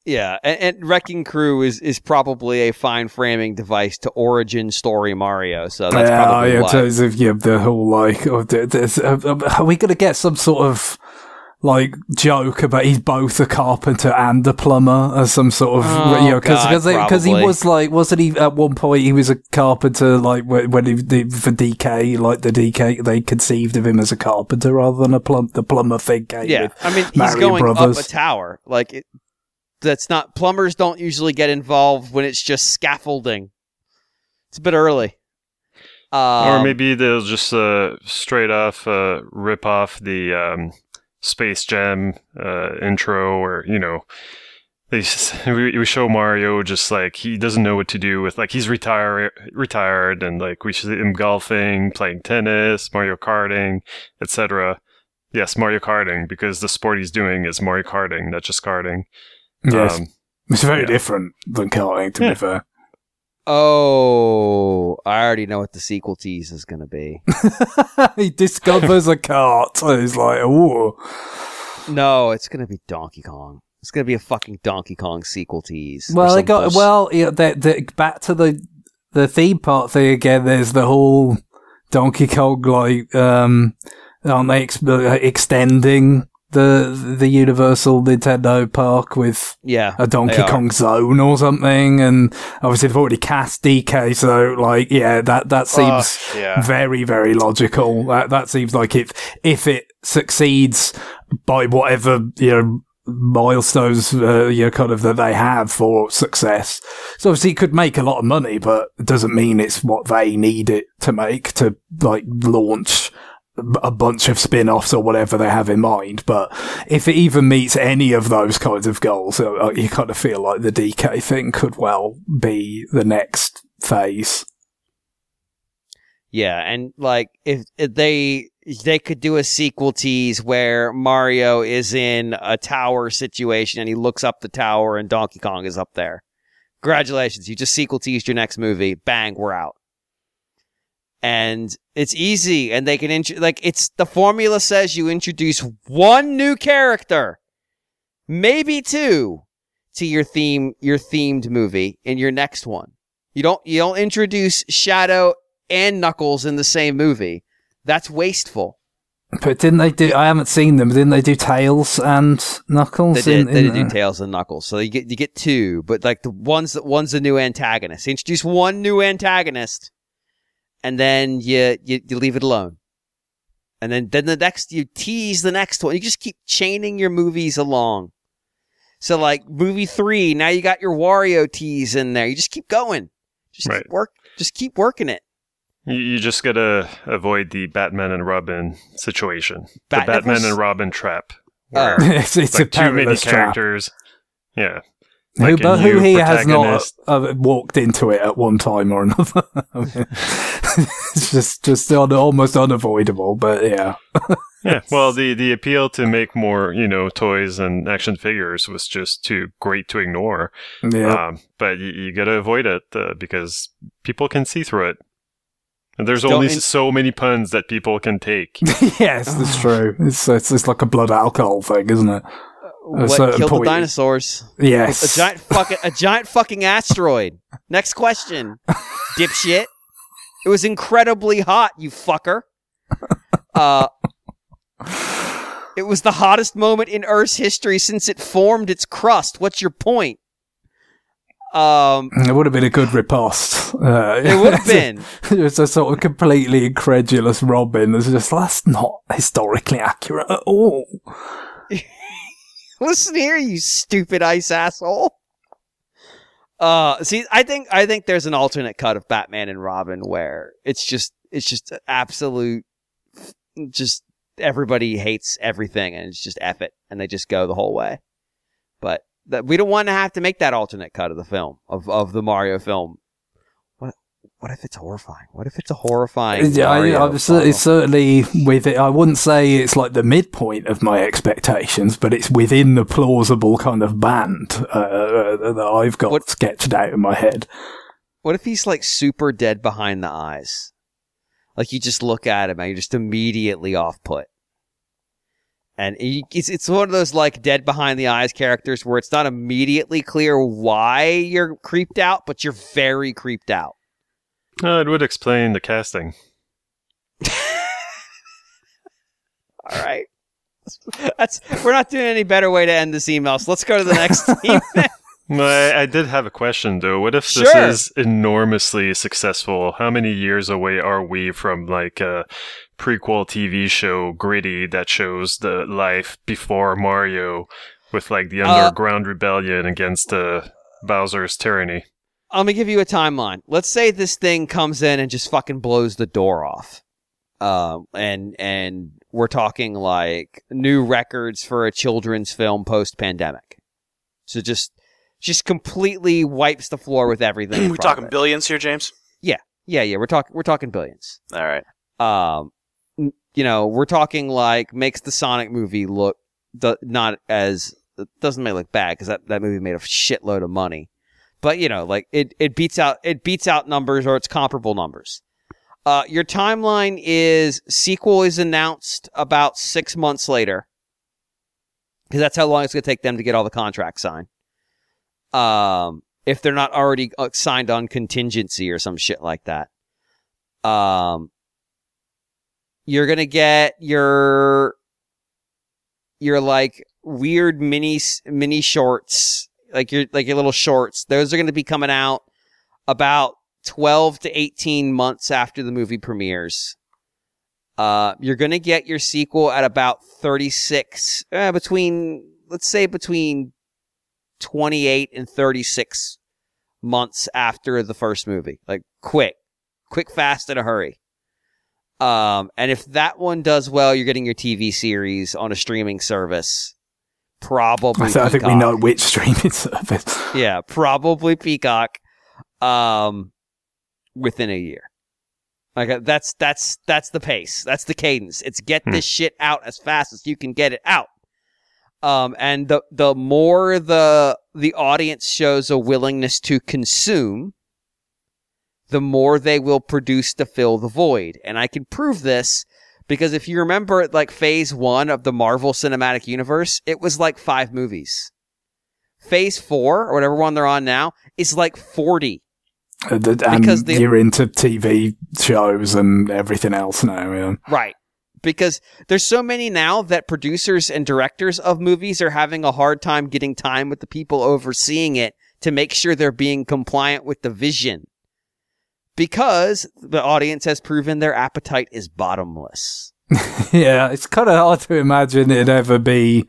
Yeah, and, and Wrecking Crew is, is probably a fine framing device to origin story Mario, so that's yeah, probably yeah, in why. terms of yeah, the whole like, oh, there's, uh, are we gonna get some sort of like joke about he's both a carpenter and a plumber, as some sort of Oh, you know, because God, because he probably. was like, wasn't he at one point he was a carpenter like when, when he the, for D K, like the D K they conceived of him as a carpenter rather than a plum the plumber thing. Came Yeah, with I mean, he's Mario going Brothers. up a tower. Like, it, that's not, plumbers don't usually get involved when it's just scaffolding. It's a bit early. Um, or maybe they'll just uh, straight off uh, rip off the um, Space Jam uh, intro, or you know, they just, we, we show Mario just like he doesn't know what to do with, like he's retired, retired, and like we see him golfing, playing tennis, Mario Karting, et cetera. Yes, Mario Karting, because the sport he's doing is Mario Karting, not just karting. Yes, Um, it's very yeah. different than karting, to Yeah. be fair. Oh, I already know what the sequel tease is going to be. He discovers a cart, and he's like, "Ooh." No, it's going to be Donkey Kong. It's going to be a fucking Donkey Kong sequel tease. or Well, they some got bullshit. well. Yeah, they, they, back to the the theme park thing again. There's the whole Donkey Kong like, um, aren't they ex- uh, extending the the Universal Nintendo Park with Yeah, a Donkey they are. Kong Zone or something? And obviously they've already cast D K, so like, yeah, that that seems Uh, yeah. very very logical. That that seems like if if it succeeds by whatever you know milestones uh, you know kind of that they have for success, so obviously it could make a lot of money, but it doesn't mean it's what they need it to make to like launch a bunch of spin-offs or whatever they have in mind. But if it even meets any of those kinds of goals, uh, you kind of feel like the D K thing could well be the next phase. Yeah, and like if, if they they could do a sequel tease where Mario is in a tower situation and he looks up the tower and Donkey Kong is up there. Congratulations, you just sequel teased your next movie. Bang, we're out. And it's easy, and they can int- like it's the formula says you introduce one new character, maybe two, to your theme your themed movie in your next one. You don't you don't introduce Shadow and Knuckles in the same movie. That's wasteful. But didn't they do? I haven't seen them. But didn't they do Tails and Knuckles? They did. in, They in did do Tails and Knuckles, so you get you get two. But like the ones that one's a new antagonist. Introduce one new antagonist, and then you you, you leave it alone. And then then the next you tease the next one. You just keep chaining your movies along. So like movie three, now you got your Wario tease in there. You just keep going. Just Right. keep work. Just keep working it. You, you just gotta avoid the Batman and Robin situation. Bat- the Batman Nichols? and Robin trap. Oh. Where it's it's like a too many perilous trap. characters. Yeah. Who, Like a but who new here has not protagonist. uh, walked into it at one time or another? I mean, it's just just un- almost unavoidable. But yeah, Yeah, well, the, the appeal to make more, you know, toys and action figures was just too great to ignore. yeah. Um, but you, you gotta avoid it uh, because people can see through it. And there's Don't only in- so many puns that people can take. Yes, that's true. It's, it's it's like a blood alcohol thing, isn't it? What certain killed point- the dinosaurs? Yes. A giant fucking a giant fucking asteroid. Next question, dipshit. It was incredibly hot, you fucker. Uh, it was the hottest moment in Earth's history since it formed its crust. What's your point? Um, It would have been a good riposte. Uh, it would have been. It's a sort of completely incredulous Robin. It's just, that's not historically accurate at all. Listen here, you stupid ice asshole. Uh, see, I think I think there's an alternate cut of Batman and Robin where it's just it's just absolute, just everybody hates everything and it's just F it and they just go the whole way. But that we don't want to have to make that alternate cut of the film of of the Mario film. What what if it's horrifying? What if it's a horrifying? Yeah, Mario I, I'm cer- film? it's certainly with it. I wouldn't say it's like the midpoint of my expectations, but it's within the plausible kind of band uh, that I've got What- sketched out in my head. What if he's like super dead behind the eyes? Like you just look at him and you're just immediately off put. And it's it's one of those like dead behind the eyes characters where it's not immediately clear why you're creeped out, but you're very creeped out. Uh, it would explain the casting. All right. That's we're not doing any better way to end this email, so let's go to the next email. No, I, I did have a question though. What if Sure. this is enormously successful? How many years away are we from like a prequel T V show, Gritty, that shows the life before Mario with like the Uh, underground rebellion against uh, Bowser's tyranny? Let me give you a timeline. Let's say this thing comes in and just fucking blows the door off. Um, and and we're talking like new records for a children's film post-pandemic. So just just completely wipes the floor with everything. in We front talking of it. billions here, James? Yeah, yeah. We're talking we're talking billions. All right. Um, n- you know, we're talking like makes the Sonic movie look the, not as it doesn't make it look bad because that, that movie made a shitload of money. But you know, like it, it beats out it beats out numbers or it's comparable numbers. Uh, your timeline is sequel is announced about six months later because that's how long it's going to take them to get all the contracts signed. Um, if they're not already uh, signed on contingency or some shit like that. Um, you're gonna get your your like weird mini mini shorts. Like your like your little shorts, those are going to be coming out about twelve to eighteen months after the movie premieres. Uh, you're going to get your sequel at about thirty-six, uh, between let's say between twenty-eight and thirty-six months after the first movie. Like quick, quick, fast, in a hurry. Um, and if that one does well, you're getting your T V series on a streaming service. Probably. I, th- I think we Peacock. know which streaming service. Yeah, probably Peacock. Um, within a year. Like uh, that's that's that's the pace. That's the cadence. It's get Hmm. this shit out as fast as you can get it out. Um, and the the more the the audience shows a willingness to consume, the more they will produce to fill the void. And I can prove this. Because if you remember, like, phase one of the Marvel Cinematic Universe, it was like five movies. Phase four, or whatever one they're on now, is like forty. Uh, th- and Because the- you're into T V shows and everything else now, yeah. Right. Because there's so many now that producers and directors of movies are having a hard time getting time with the people overseeing it to make sure they're being compliant with the vision. Because the audience has proven their appetite is bottomless. Yeah, it's kind of hard to imagine it'd ever be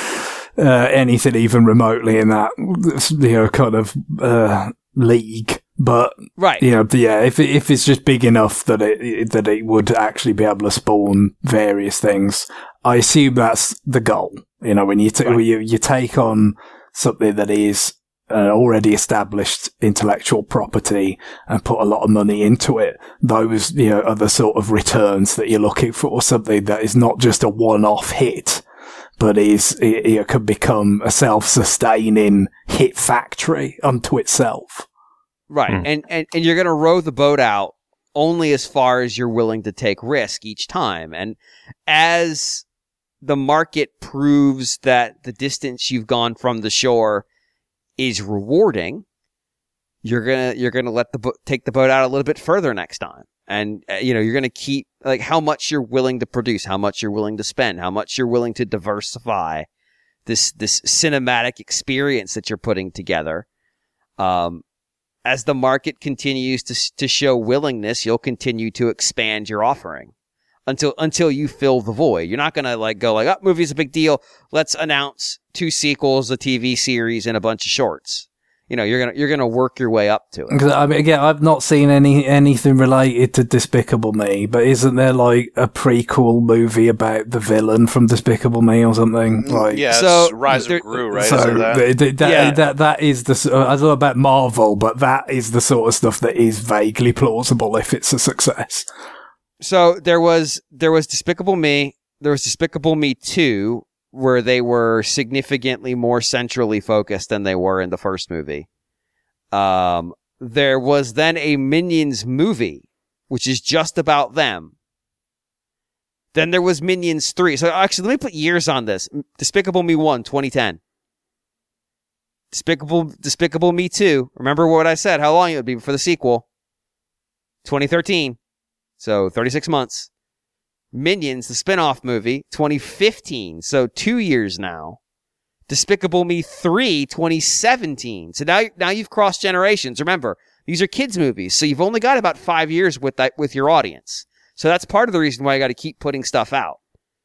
uh, anything even remotely in that, you know, kind of uh, league. But Right. you know, yeah, if it, if it's just big enough that it that it would actually be able to spawn various things, I assume that's the goal. You know, when you t- Right. when you you take on something that is uh, already established intellectual property and put a lot of money into it, those, you know, are the sort of returns that you're looking for. Something that is not just a one-off hit, but is, it, it could become a self-sustaining hit factory unto itself. Right. Hmm. And, and and you're going to row the boat out only as far as you're willing to take risk each time. And as the market proves that the distance you've gone from the shore is rewarding, you're going to you're going to let the bo- take the boat out a little bit further next time. And uh, you know, you're going to keep like how much you're willing to produce, how much you're willing to spend, how much you're willing to diversify this this cinematic experience that you're putting together. Um As the market continues to to show willingness, you'll continue to expand your offering until until you fill the void. You're not gonna like go like, "Oh, movie's a big deal. Let's announce two sequels, a T V series, and a bunch of shorts." You know, you're gonna you're gonna work your way up to it. 'Cause, I mean, again, I've not seen any anything related to Despicable Me, but isn't there like a prequel movie about the villain from Despicable Me or something? Like, yeah, so it's Rise there- of Gru, right? So Is it that? th- th- that, Yeah. that that is the s- uh, I don't know about Marvel, but that is the sort of stuff that is vaguely plausible if it's a success. So there was there was Despicable Me, there was Despicable Me two, where they were significantly more centrally focused than they were in the first movie. Um, there was then a Minions movie, which is just about them. Then there was Minions three. So actually, let me put years on this. Despicable Me one, twenty ten. Despicable Despicable Me two. Remember what I said, how long it would be for the sequel. twenty thirteen. So thirty-six months. Minions, the spin-off movie, twenty fifteen. So two years now. Despicable Me three, twenty seventeen. So now, now you've crossed generations. Remember, these are kids' movies, so you've only got about five years with that with your audience. So that's part of the reason why I got to keep putting stuff out.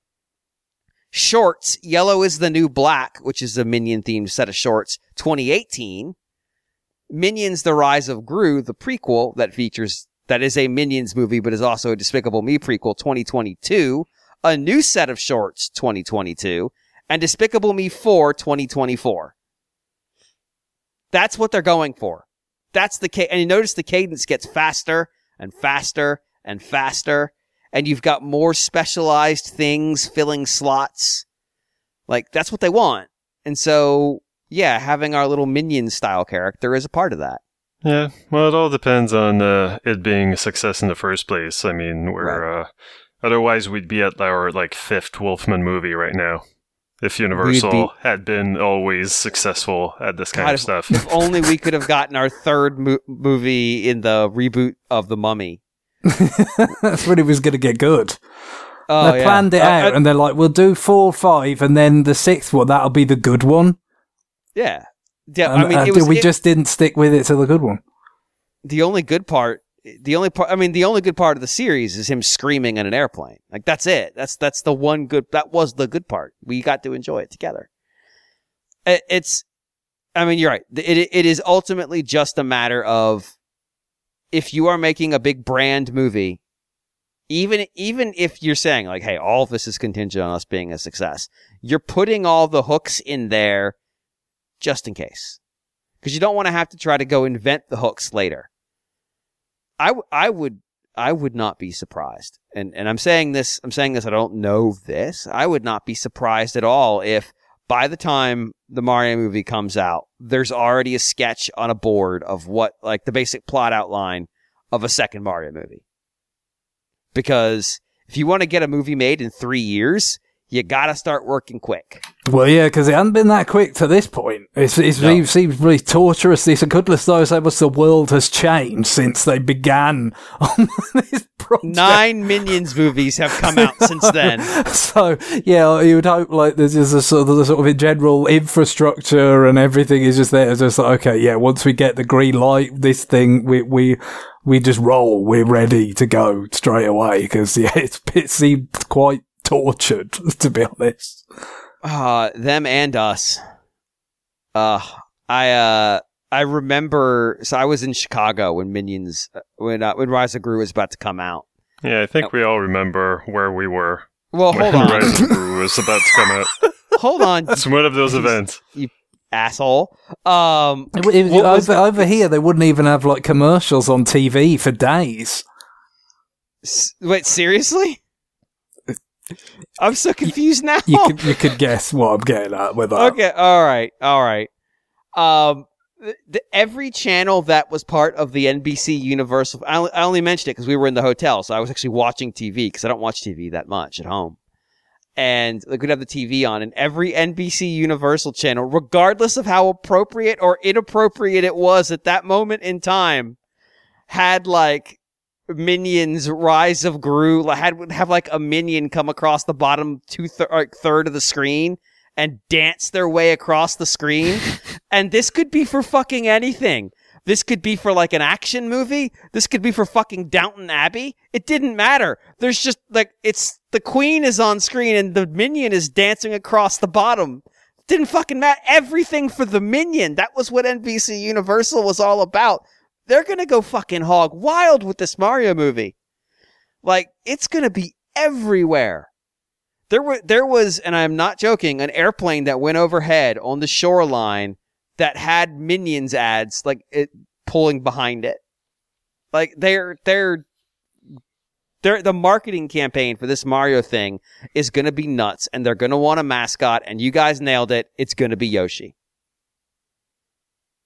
Shorts, Yellow is the New Black, which is a Minion-themed set of shorts, twenty eighteen. Minions: The Rise of Gru, the prequel that features, that is a Minions movie, but is also a Despicable Me prequel, twenty twenty-two. A new set of shorts, twenty twenty-two. And Despicable Me four, twenty twenty-four. That's what they're going for. That's the ca- and you notice the cadence gets faster and faster and faster, and you've got more specialized things filling slots. Like, that's what they want. And so, yeah, having our little Minion style character is a part of that. Yeah, well, it all depends on uh, it being a success in the first place. I mean, we're Right. uh, otherwise we'd be at our like fifth Wolfman movie right now. If Universal We'd be- had been always successful at this kind God, of if, stuff. if only we could have gotten our third mo- movie in the reboot of The Mummy. That's when it was going to get good. Oh, they yeah. planned it Uh, out, uh, and they're like, "We'll do four, five, and then the sixth one that'll be the good one." yeah. Yeah, And, I mean, uh, it was, we it- just didn't stick with it to the good one. the only good part, the only part, I mean, the only good part of the series is him screaming in an airplane. Like, that's it. That's, that's the one good, that was the good part. We got to enjoy it together. It, it's, I mean, you're right. It, it is ultimately just a matter of, if you are making a big brand movie, even, even if you're saying like, hey, all of this is contingent on us being a success, you're putting all the hooks in there just in case. Because you don't want to have to try to go invent the hooks later. I, w- I would I would not be surprised, and and I'm saying this I'm saying this I don't know this. I would not be surprised at all if by the time the Mario movie comes out, there's already a sketch on a board of what, like, the basic plot outline of a second Mario movie. Because if you want to get a movie made in three years, you gotta start working quick. Well, yeah, because it hasn't been that quick to this point. It's, it's No. it seems really torturous. It's a goodness knows how much the world has changed since they began on this project. Nine Minions movies have come out since then. So, yeah, you would hope, like, there's just a sort of, the sort of general infrastructure and everything is just there. It's just like, okay, yeah, once we get the green light, this thing, we, we, we just roll. We're ready to go straight away. Because, yeah, it's, it seemed quite tortured, to be honest. Uh, them and us. Uh, I, uh, I remember, so I was in Chicago when Minions, uh, when, uh, when Rise of Gru was about to come out. Yeah, I think we all remember where we were Well, hold when on. Rise of Gru was about to come out. Hold on, It's one of those events. you asshole. Um, It- it- what was over, over here, they wouldn't even have, like, commercials on T V for days. s- wait, seriously? I'm so confused now. You could, you could guess what I'm getting at with that. Okay, all right, all right. Um, the, the, every channel that was part of the N B C Universal, I only, I only mentioned it because we were in the hotel, so I was actually watching T V because I don't watch T V that much at home. And like, we'd have the T V on, and every N B C Universal channel, regardless of how appropriate or inappropriate it was at that moment in time, had like Minions Rise of Gru, like, had would have like a minion come across the bottom two thir- like, third of the screen and dance their way across the screen. And this could be for fucking anything. This could be for like an action movie. This could be for fucking Downton Abbey. It didn't matter. There's just like, it's the queen is on screen and the minion is dancing across the bottom. Didn't fucking matter. Everything for the minion. That was what N B C Universal was all about. They're going to go fucking hog wild with this Mario movie. Like, it's going to be everywhere. There were, there was, and I'm not joking, an airplane that went overhead on the shoreline that had Minions ads, like, it pulling behind it. Like, they're, they're, they're, the marketing campaign for this Mario thing is going to be nuts, and they're going to want a mascot, and you guys nailed it. It's going to be Yoshi.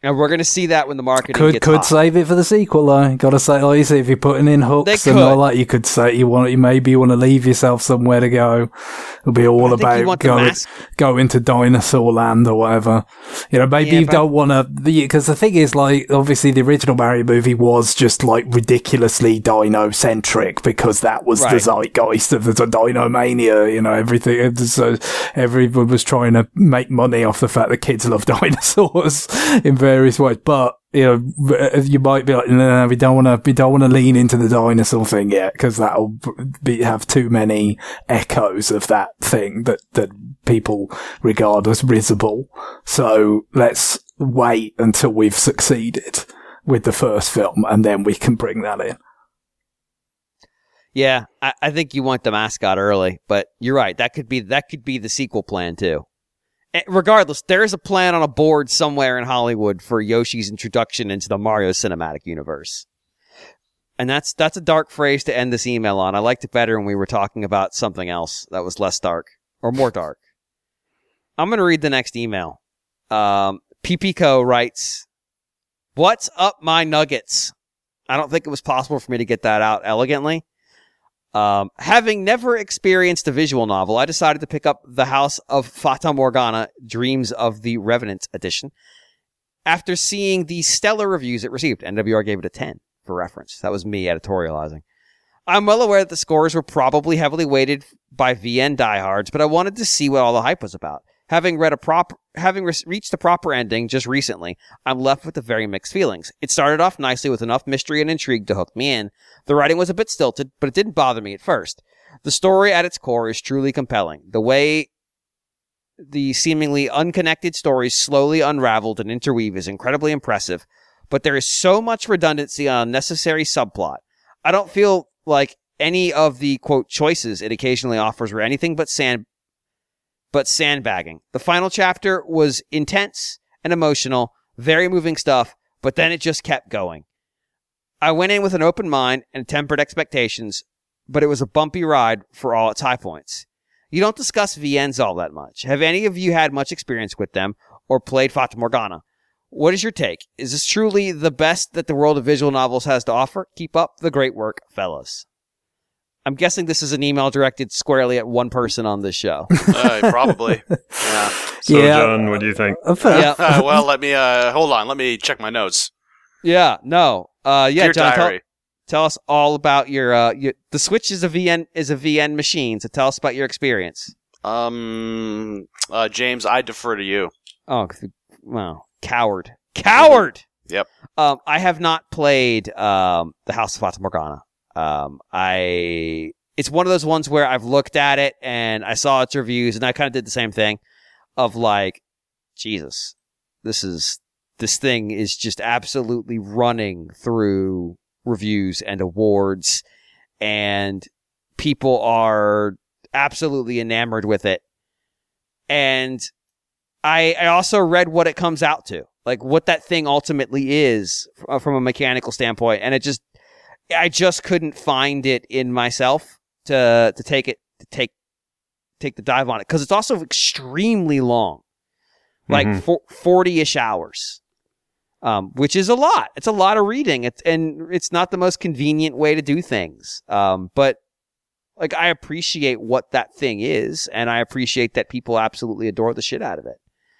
And we're going to see that when the marketing Could gets could hot. save it for the sequel though. You gotta say, like you say, if you're putting in hooks They and all could. that, you could say you want, you maybe you want to leave yourself somewhere to go. It'll be all I think you about want the going, mask- going to dinosaur land or whatever. You know, maybe Yeah, you but- don't want to, because the thing is, like, obviously the original Mario movie was just like ridiculously dino-centric because that was the Right. zeitgeist of the Dino Mania. You know, everything. it was, So everyone was trying to make money off the fact that kids love dinosaurs in various ways, but. You know, you might be like, no, no, no we don't want to, we don't want to lean into the dinosaur thing yet, because that'll be, have too many echoes of that thing that, that people regard as risible. So let's wait until we've succeeded with the first film, and then we can bring that in. Yeah, I, I think you want the mascot early, but you're right. That could be that could be the sequel plan too. Regardless, there is a plan on a board somewhere in Hollywood for Yoshi's introduction into the Mario Cinematic Universe. And that's that's a dark phrase to end this email on. I liked it better when we were talking about something else that was less dark, or more dark. I'm going to read the next email. Um, Pipico writes, "What's up, my nuggets?" I don't think it was possible for me to get that out elegantly. Um, having never experienced a visual novel, I decided to pick up The House of Fata Morgana, Dreams of the Revenant edition, after seeing the stellar reviews it received. N W R gave it a ten, for reference. That was me editorializing. I'm well aware that the scores were probably heavily weighted by V N diehards, but I wanted to see what all the hype was about. Having read a proper, having re- reached a proper ending just recently, I'm left with the very mixed feelings. It started off nicely with enough mystery and intrigue to hook me in. The writing was a bit stilted, but it didn't bother me at first. The story at its core is truly compelling. The way the seemingly unconnected stories slowly unraveled and interweave is incredibly impressive, but there is so much redundancy on unnecessary subplot. I don't feel like any of the, quote, choices it occasionally offers were anything but sand, but sandbagging. The final chapter was intense and emotional, very moving stuff, but then it just kept going. I went in with an open mind and tempered expectations, but it was a bumpy ride for all its high points. You don't discuss V Ns all that much. Have any of you had much experience with them or played Fata Morgana? What is your take? Is this truly the best that the world of visual novels has to offer? Keep up the great work, fellas. I'm guessing this is an email directed squarely at one person on this show. Uh, probably. Yeah. So, Yeah. John, what do you think? Uh, fair. Yeah. Uh, well, let me, uh, hold on. Let me check my notes. Yeah, no. Uh, yeah, Dear John, tell, Diary. tell us all about your, uh, your, the Switch is a V N, is a V N machine, so tell us about your experience. Um, uh, James, I defer to you. Oh, well, coward. Coward! Yep. Um, I have not played, um, The House of Fata Morgana. Um, I, it's one of those ones where I've looked at it and I saw its reviews and I kind of did the same thing of like, Jesus, this is, this thing is just absolutely running through reviews and awards and people are absolutely enamored with it. And I, I also read what it comes out to, like what that thing ultimately is from a mechanical standpoint. And it just, I just couldn't find it in myself to to take it to take take the dive on it because it's also extremely long, like Mhm. for, forty-ish hours, um, which is a lot. It's a lot of reading. It's and it's not the most convenient way to do things. Um, but like I appreciate what that thing is, and I appreciate that people absolutely adore the shit out of it.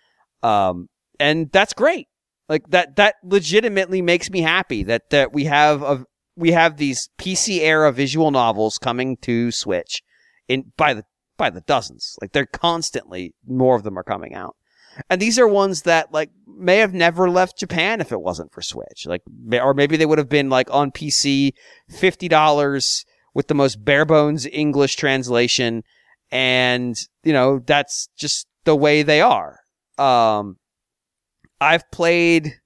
Um, and that's great. Like that that legitimately makes me happy that that we have a we have these P C era visual novels coming to Switch in by the by the dozens. Like they're constantly more of them are coming out. And these are ones that like may have never left Japan if it wasn't for Switch. Like or maybe they would have been like on P C fifty dollars with the most bare bones English translation, and you know, that's just the way they are. Um I've played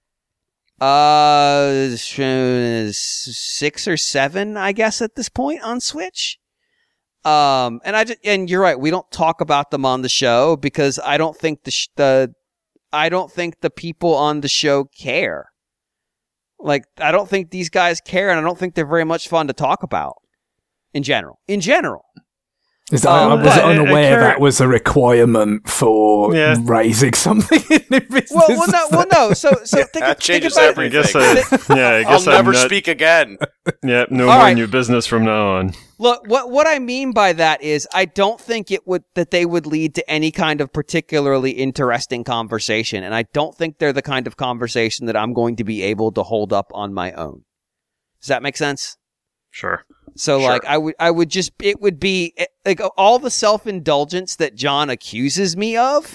Uh, six or seven, I guess, at this point on Switch. Um, and I just, and you're right. We don't talk about them on the show because I don't think the, sh- the, I don't think the people on the show care. Like, I don't think these guys care, and I don't think they're very much fun to talk about in general. In general. Is that, I Um, was but- unaware uh, that was a requirement for Yeah. raising something in the business. Well, well, no, well, no. So, so think, That think changes about I everything. guess I, yeah, I I'll guess I'm never not, speak again. Yeah, no All more right. new business from now on. Look, what what I mean by that is I don't think it would that they would lead to any kind of particularly interesting conversation, and I don't think they're the kind of conversation that I'm going to be able to hold up on my own. Does that make sense? Sure. So, Sure. like, I would, I would just, it would be like all the self-indulgence that John accuses me of.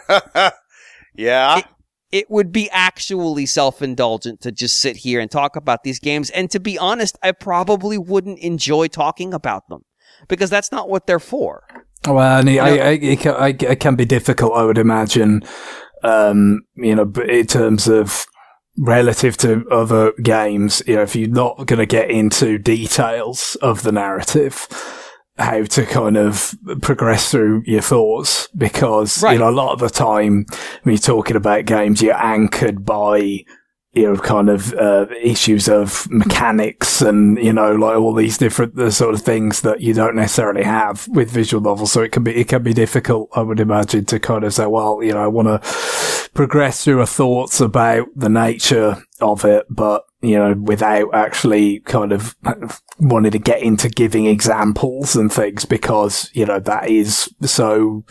Yeah. It, it would be actually self-indulgent to just sit here and talk about these games. And to be honest, I probably wouldn't enjoy talking about them because that's not what they're for. Well, and it, I, I, it, can, I, it can be difficult, I would imagine, um, you know, but in terms of relative to other games, you know, if you're not going to get into details of the narrative, how to kind of progress through your thoughts, because, Right. you know, a lot of the time when you're talking about games, you're anchored by, you know, kind of, uh, issues of mechanics and, you know, like all these different the sort of things that you don't necessarily have with visual novels. So it can be, it can be difficult, I would imagine, to kind of say, well, you know, I want to progress through our thoughts about the nature of it, but, you know, without actually kind of wanting to get into giving examples and things, because, you know, that is so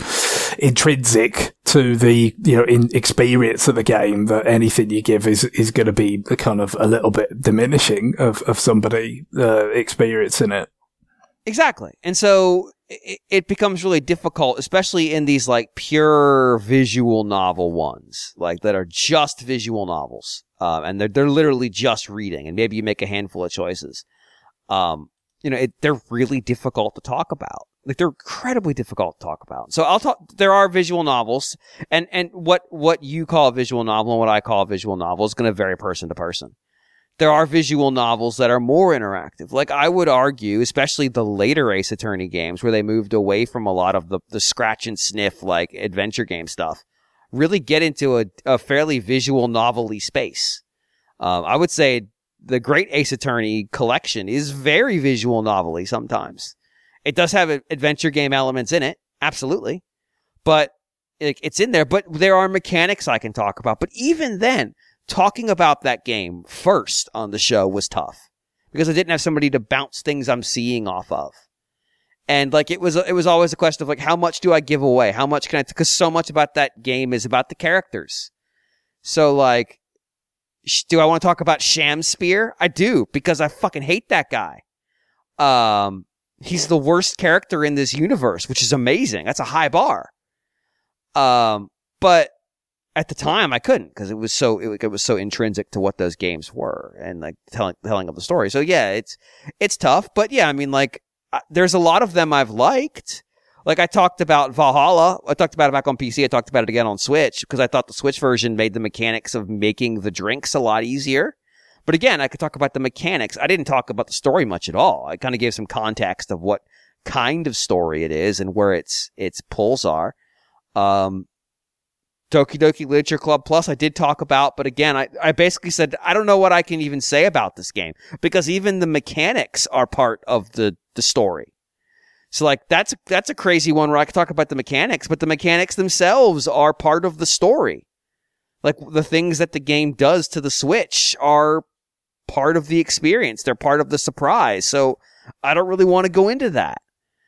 intrinsic to the, you know, in experience of the game that anything you give is, is going to be kind of a little bit diminishing of, of somebody, uh, experiencing it. Exactly. And so it, it becomes really difficult, especially in these like pure visual novel ones, like that are just visual novels. Um, and they're, they're literally just reading, and maybe you make a handful of choices. Um, you know, it, they're really difficult to talk about. Like they're incredibly difficult to talk about. So I'll talk, there are visual novels, and, and what, what you call a visual novel and what I call a visual novel is going to vary person to person. There are visual novels that are more interactive. Like I would argue, especially the later Ace Attorney games where they moved away from a lot of the, the scratch and sniff, like adventure game stuff, really get into a, a fairly visual novel-y space. Um, I would say the Great Ace Attorney collection is very visual novel-y sometimes. It does have adventure game elements in it, absolutely. But it, it's in there. But there are mechanics I can talk about. But even then, talking about that game first on the show was tough because I didn't have somebody to bounce things I'm seeing off of. And like it was, it was always a question of like, how much do I give away? How much can I? Because so much about that game is about the characters. So like, sh- do I want to talk about Sham Spear? I do, because I fucking hate that guy. Um, he's the worst character in this universe, which is amazing. That's a high bar. Um, but at the time I couldn't because it was so it, it was so intrinsic to what those games were and like telling telling of the story. So yeah, it's it's tough, but yeah, I mean like. Uh, there's a lot of them I've liked. Like I talked about Valhalla. I talked about it back on P C. I talked about it again on Switch because I thought the Switch version made the mechanics of making the drinks a lot easier. But again, I could talk about the mechanics. I didn't talk about the story much at all. I kind of gave some context of what kind of story it is and where its its pulls are. Um, Doki Doki Literature Club Plus I did talk about, but again, I, I basically said I don't know what I can even say about this game because even the mechanics are part of the, the story. So like that's that's a crazy one where I could talk about the mechanics, but the mechanics themselves are part of the story. Like the things that the game does to the Switch are part of the experience. They're part of the surprise. So I don't really want to go into that.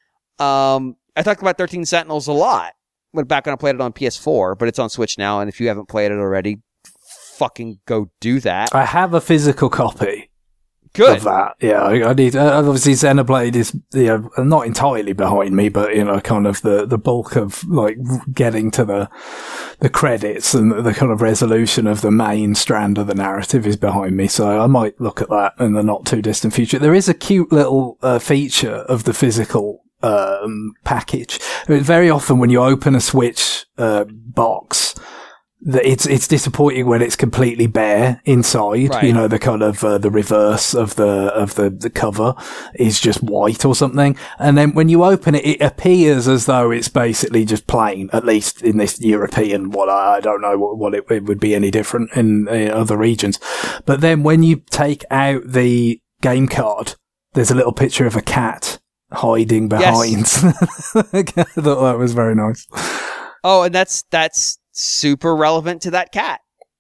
Um, I talked about thirteen Sentinels a lot. Went back when I played it on P S four, but it's on Switch now, and if you haven't played it already, fucking go do that. I have a physical copy Good. of that. Yeah, I, I need. Uh, obviously, Xenoblade is, you know, not entirely behind me, but you know, kind of the, the bulk of like getting to the the credits and the, the kind of resolution of the main strand of the narrative is behind me. So I might look at that in the not too distant future. There is a cute little uh, feature of the physical um package. I mean, very often when you open a Switch uh box, that it's it's disappointing when it's completely bare inside. Right. You know, the kind of uh, the reverse of the of the the cover is just white or something, and then when you open it, it appears as though it's basically just plain. At least in this European one, I don't know what, what it, it would be any different in, in other regions. But then when you take out the game card, there's a little picture of a cat hiding behind. Yes. I thought that was very nice. Oh, and that's that's super relevant to that cat.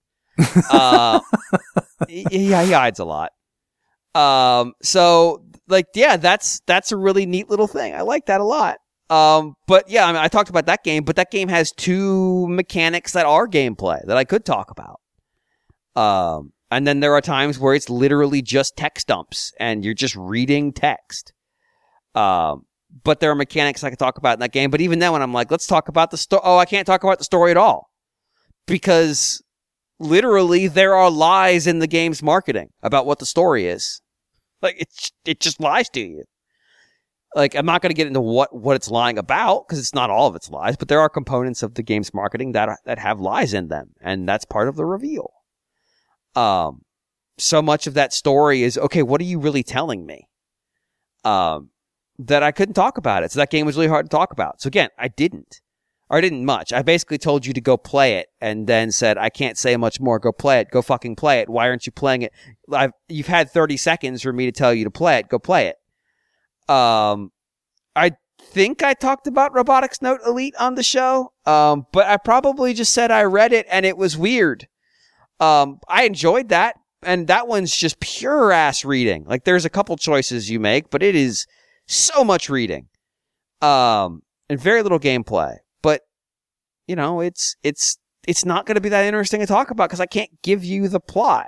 Uh, yeah, he hides a lot. Um, so like, yeah, that's that's a really neat little thing. I like that a lot. Um, but yeah, I mean, I talked about that game, but that game has two mechanics that are gameplay that I could talk about. Um, and then there are times where it's literally just text dumps and you're just reading text. Um, but there are mechanics I could talk about in that game. But even then, when I'm like, let's talk about the story. Oh, I can't talk about the story at all because literally there are lies in the game's marketing about what the story is. Like it, it just lies to you. Like, I'm not going to get into what, what it's lying about because it's not all of its lies, but there are components of the game's marketing that that have lies in them, and that's part of the reveal. Um, so much of that story is, okay, what are you really telling me? Um, that I couldn't talk about it. So that game was really hard to talk about. So again, I didn't. Or I didn't much. I basically told you to go play it and then said, I can't say much more. Go play it. Go fucking play it. Why aren't you playing it? I've, you've had thirty seconds for me to tell you to play it. Go play it. Um, I think I talked about Robotics Note Elite on the show, um, but I probably just said I read it and it was weird. Um, I enjoyed that, and that one's just pure ass reading. Like, there's a couple choices you make, but it is so much reading, um, and very little gameplay. But you know, it's it's it's not going to be that interesting to talk about because I can't give you the plot.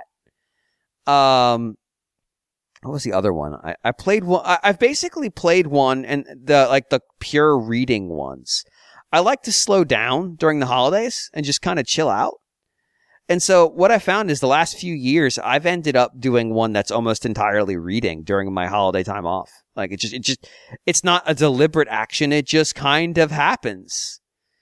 Um. What was the other one? I, I played one. I, I've basically played one, and the like the pure reading ones. I like to slow down during the holidays and just kind of chill out. And so what I found is the last few years, I've ended up doing one that's almost entirely reading during my holiday time off. Like it just, it just, it's not a deliberate action. It just kind of happens.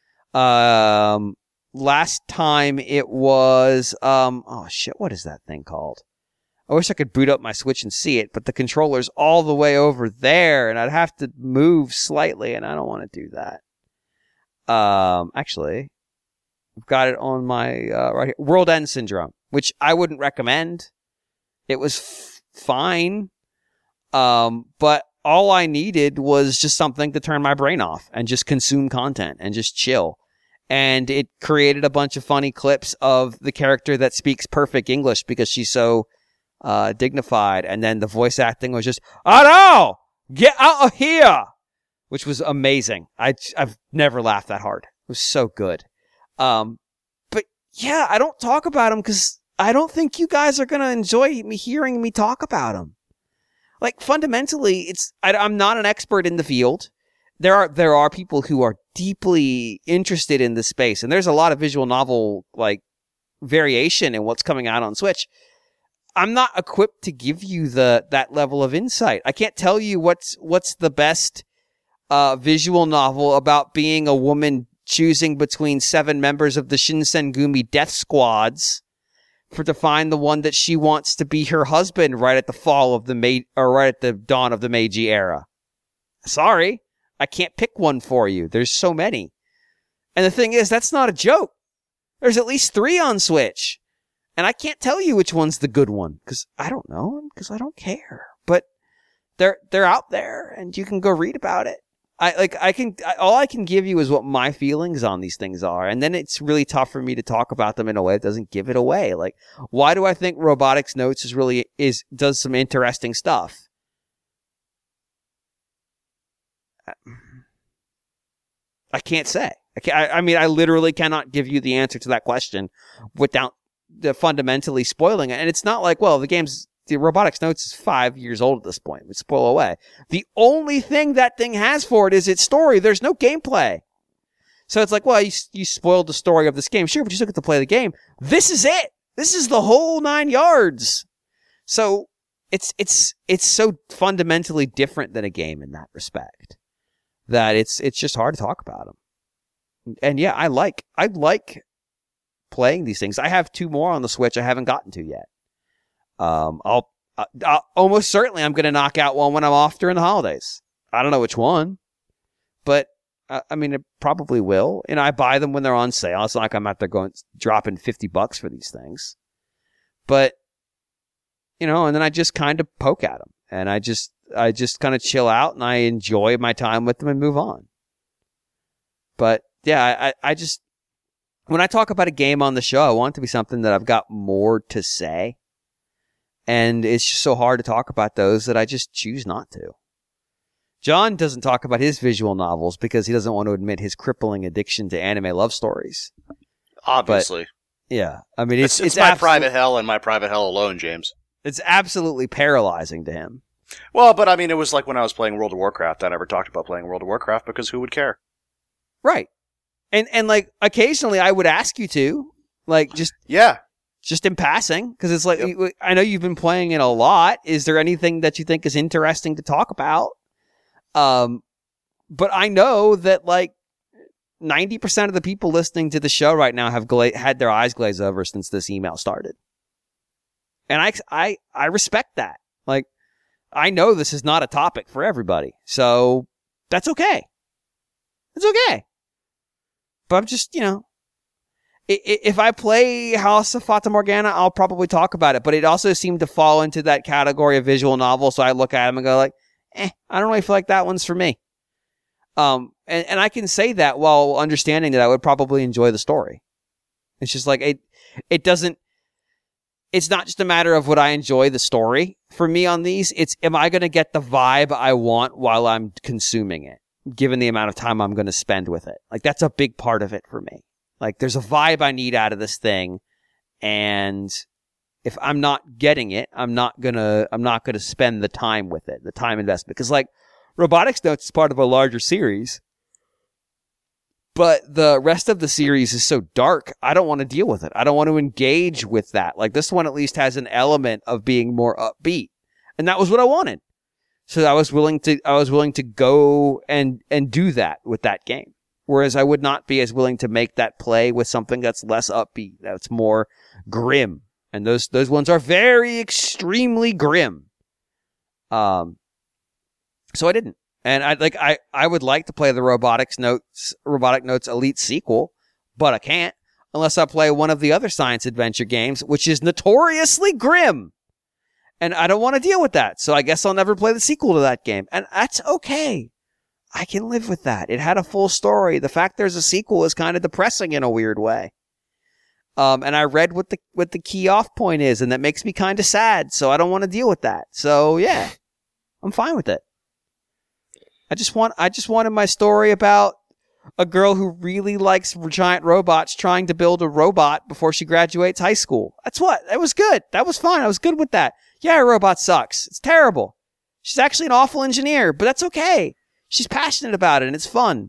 Um, last time it was, um, oh shit, what is that thing called? I wish I could boot up my Switch and see it, but the controller's all the way over there, and I'd have to move slightly, and I don't want to do that. Um, actually, I've got it on my uh, right here. World End Syndrome, which I wouldn't recommend. It was f- fine, um, but all I needed was just something to turn my brain off and just consume content and just chill. And it created a bunch of funny clips of the character that speaks perfect English because she's so Uh, dignified, and then the voice acting was just, oh no, get out of here, which was amazing. I, I've never laughed that hard. It was so good. Um, but yeah, I don't talk about them because I don't think you guys are going to enjoy me hearing me talk about them. Like fundamentally, it's, I, I'm not an expert in the field. There are, there are people who are deeply interested in this space, and there's a lot of visual novel, like, variation in what's coming out on Switch. I'm not equipped to give you the that level of insight. I can't tell you what's what's the best uh, visual novel about being a woman choosing between seven members of the Shinsengumi death squads for to find the one that she wants to be her husband right at the fall of the Mei- or right at the dawn of the Meiji era. Sorry, I can't pick one for you. There's so many. And the thing is, that's not a joke. There's at least three on Switch. And I can't tell you which one's the good one because I don't know, because I don't care. But they're they're out there, and you can go read about it. I like I can I, all I can give you is what my feelings on these things are, and then it's really tough for me to talk about them in a way that doesn't give it away. Like, why do I think Robotics Notes is really is does some interesting stuff? I can't say. I, can't, I, I mean, I literally cannot give you the answer to that question without the fundamentally spoiling it. And it's not like, well, the game's, the Robotics Notes is five years old at this point. We spoil away. The only thing that thing has for it is its story. There's no gameplay. So it's like, well, you, you spoiled the story of this game. Sure, but you still get to play the game. This is it. This is the whole nine yards. So it's, it's, it's so fundamentally different than a game in that respect that it's, it's just hard to talk about them. And yeah, I like, I like playing these things. I have two more on the Switch I haven't gotten to yet. Um, I'll, I'll almost certainly I'm going to knock out one when I'm off during the holidays. I don't know which one, but uh, I mean, it probably will. And I buy them when they're on sale. It's not like I'm out there going dropping fifty bucks for these things, but you know, and then I just kind of poke at them and I just I just kind of chill out and I enjoy my time with them and move on. But yeah, I, I just when I talk about a game on the show, I want it to be something that I've got more to say, and it's just so hard to talk about those that I just choose not to. John doesn't talk about his visual novels because he doesn't want to admit his crippling addiction to anime love stories. Obviously. But, yeah. I mean, it's, it's, it's, it's my absolute, private hell and my private hell alone, James. It's absolutely paralyzing to him. Well, but I mean, it was like when I was playing World of Warcraft. I never talked about playing World of Warcraft because who would care? Right. And, and like, occasionally I would ask you to, like, just... Yeah. Just in passing, because it's like, Yep. I know you've been playing it a lot. Is there anything that you think is interesting to talk about? Um, but I know that like ninety percent of the people listening to the show right now have gla- had their eyes glazed over since this email started. And I, I, I respect that. Like, I know this is not a topic for everybody. So that's okay. It's okay. But I'm just, you know, I- I- if I play House of Fata Morgana, I'll probably talk about it. But it also seemed to fall into that category of visual novel. So I look at them and go like, eh, I don't really feel like that one's for me. Um, and, and I can say that while understanding that I would probably enjoy the story. It's just like, it, it doesn't, it's not just a matter of would I enjoy the story for me on these. It's, am I going to get the vibe I want while I'm consuming it, given the amount of time I'm going to spend with it? Like, that's a big part of it for me. Like, there's a vibe I need out of this thing. And if I'm not getting it, I'm not gonna, I'm not gonna spend the time with it, the time investment. Because like, Robotics Notes is part of a larger series, but the rest of the series is so dark, I don't want to deal with it. I don't want to engage with that. Like, this one at least has an element of being more upbeat, and that was what I wanted. So I was willing to, I was willing to go and and do that with that game. Whereas I would not be as willing to make that play with something that's less upbeat, that's more grim. And those those ones are very extremely grim. Um, so I didn't, and I like I, I would like to play the Robotics Notes Robotic Notes Elite sequel, but I can't unless I play one of the other science adventure games, which is notoriously grim, and I don't want to deal with that. So I guess I'll never play the sequel to that game, and that's okay. I can live with that. It had a full story. The fact there's a sequel is kind of depressing in a weird way. Um, and I read what the what the key off point is, and that makes me kind of sad. So I don't want to deal with that. So yeah, I'm fine with it. I just want I just wanted my story about a girl who really likes giant robots trying to build a robot before she graduates high school. That's what. That was good. That was fine. I was good with that. Yeah, a robot sucks. It's terrible. She's actually an awful engineer, but that's okay. She's passionate about it, and it's fun.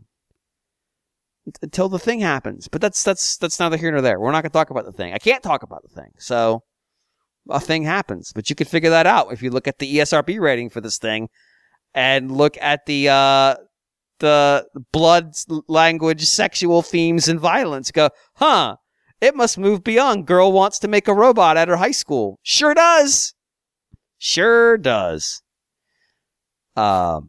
Until the thing happens. But that's that's that's neither here nor there. We're not going to talk about the thing. I can't talk about the thing. So a thing happens. But you can figure that out if you look at the E S R B rating for this thing and look at the uh, the blood, language, sexual themes, and violence. Go, huh, it must move beyond girl wants to make a robot at her high school. Sure does. Sure does. Um,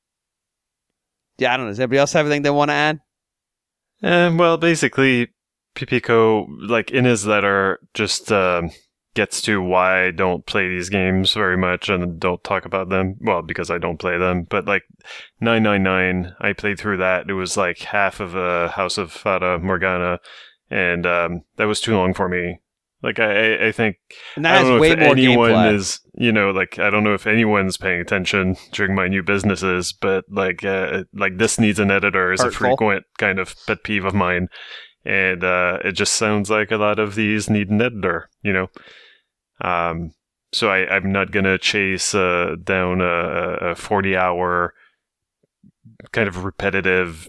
yeah, I don't know. Does anybody else have anything they want to add? Um, well, basically, Pipiko, like, in his letter, just um, gets to why I don't play these games very much and don't talk about them. Well, because I don't play them. But, like, nine nine nine, I played through that. It was, like, half of a House of Fata Morgana, and um, that was too long for me. Like, I, I think, And that I don't has know way if more anyone gameplay. is, you know, like, I don't know if anyone's paying attention during my new businesses, but, like, uh, like this needs an editor is Hurtful. a frequent kind of pet peeve of mine. And uh, it just sounds like a lot of these need an editor, you know? Um, so I, I'm not going to chase uh, down a forty-hour kind of repetitive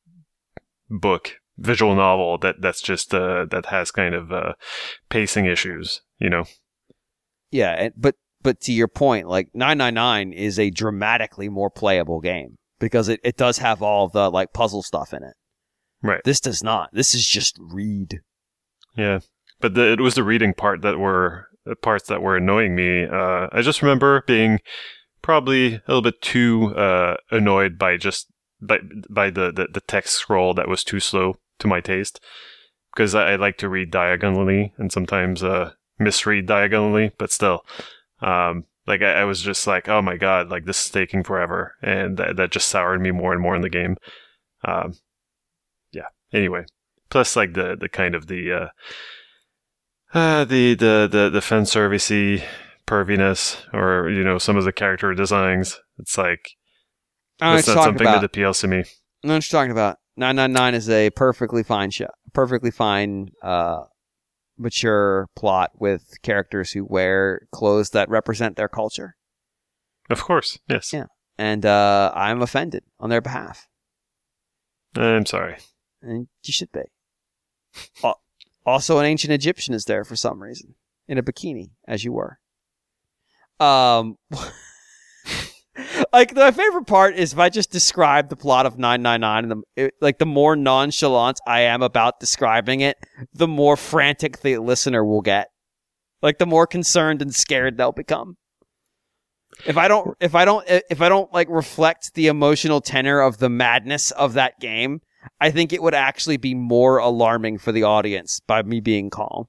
book. Visual novel that that's just uh that has kind of uh pacing issues, you know. Yeah, and, but but to your point, like nine nine nine is a dramatically more playable game because it, it does have all the like puzzle stuff in it. Right. This does not. This is just read. Yeah, but the, it was the reading part that were the parts that were annoying me. Uh, I just remember being probably a little bit too uh annoyed by just by by the the, the text scroll that was too slow to my taste, because I, I like to read diagonally and sometimes uh, misread diagonally, but still, um, Like I, I was just like, oh my god, like this is taking forever, and that, that just soured me more and more in the game. Um, yeah. Anyway, plus like the the kind of the uh, uh the the the the fan servicey perviness, or you know, some of the character designs. It's like I know that's what not you're something talking that about. appeals to me. I know what you're talking about. nine nine nine is a perfectly fine show. Perfectly fine, uh, mature plot with characters who wear clothes that represent their culture. Of course, yes. Yeah. And uh, I'm offended on their behalf. I'm sorry. And you should be. Al- Also, an ancient Egyptian is there for some reason. In a bikini, as you were. Um... Like, my favorite part is if I just describe the plot of nine nine nine, and the, it, like, the more nonchalant I am about describing it, the more frantic the listener will get. Like, the more concerned and scared they'll become. If I don't, if I don't, if I don't, like, reflect the emotional tenor of the madness of that game, I think it would actually be more alarming for the audience by me being calm.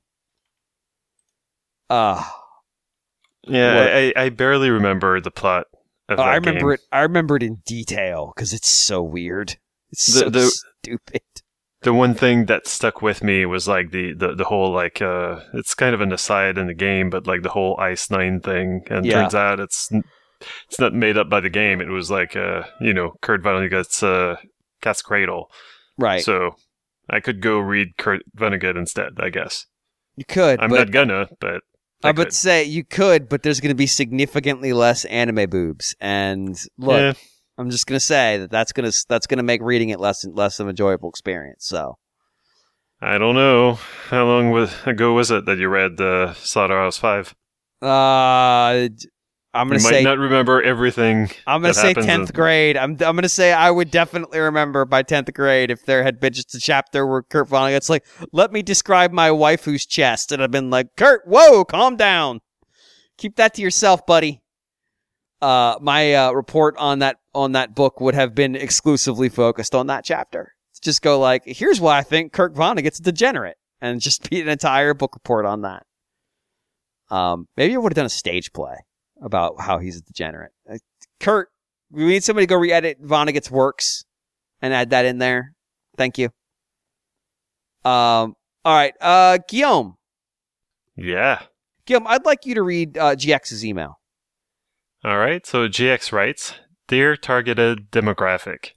Uh, Yeah, What- I, I barely remember the plot of Oh, that I remember game. it. I remember it in detail because it's so weird. It's The- so the- stupid. The one thing that stuck with me was like the, the, the whole like uh it's kind of an aside in the game, but like the whole Ice Nine thing, and Yeah. turns out it's n- it's not made up by the game. It was like uh you know Kurt Vonnegut's uh Cat's Cradle. Right. So I could go read Kurt Vonnegut instead, I guess. You could. I'm but, not gonna, but I I would could. say you could, but there's going to be significantly less anime boobs. And look, Yeah. I'm just going to say that that's going to that's going to make reading it less and less of an enjoyable experience. So I don't know how long was, ago was it that you read uh, Slaughterhouse Five. uh, I'm going You to might say not remember everything. I'm going that to say happens tenth in- grade. I'm I'm going to say I would definitely remember by tenth grade if there had been just a chapter where Kurt Vonnegut's like, "Let me describe my waifu's chest," and I've been like, "Kurt, whoa, calm down, keep that to yourself, buddy." Uh, my uh, report on that on that book would have been exclusively focused on that chapter. Just go like, "Here's why I think Kurt Vonnegut's a degenerate," and just be an entire book report on that. Um, maybe I would have done a stage play about how he's a degenerate. Uh, Kurt, we need somebody to go re-edit Vonnegut's works and add that in there. Thank you. Um, all right, uh, Guillaume. Yeah. Guillaume, I'd like you to read uh, G X's email. All right. So G X writes, "Dear targeted demographic,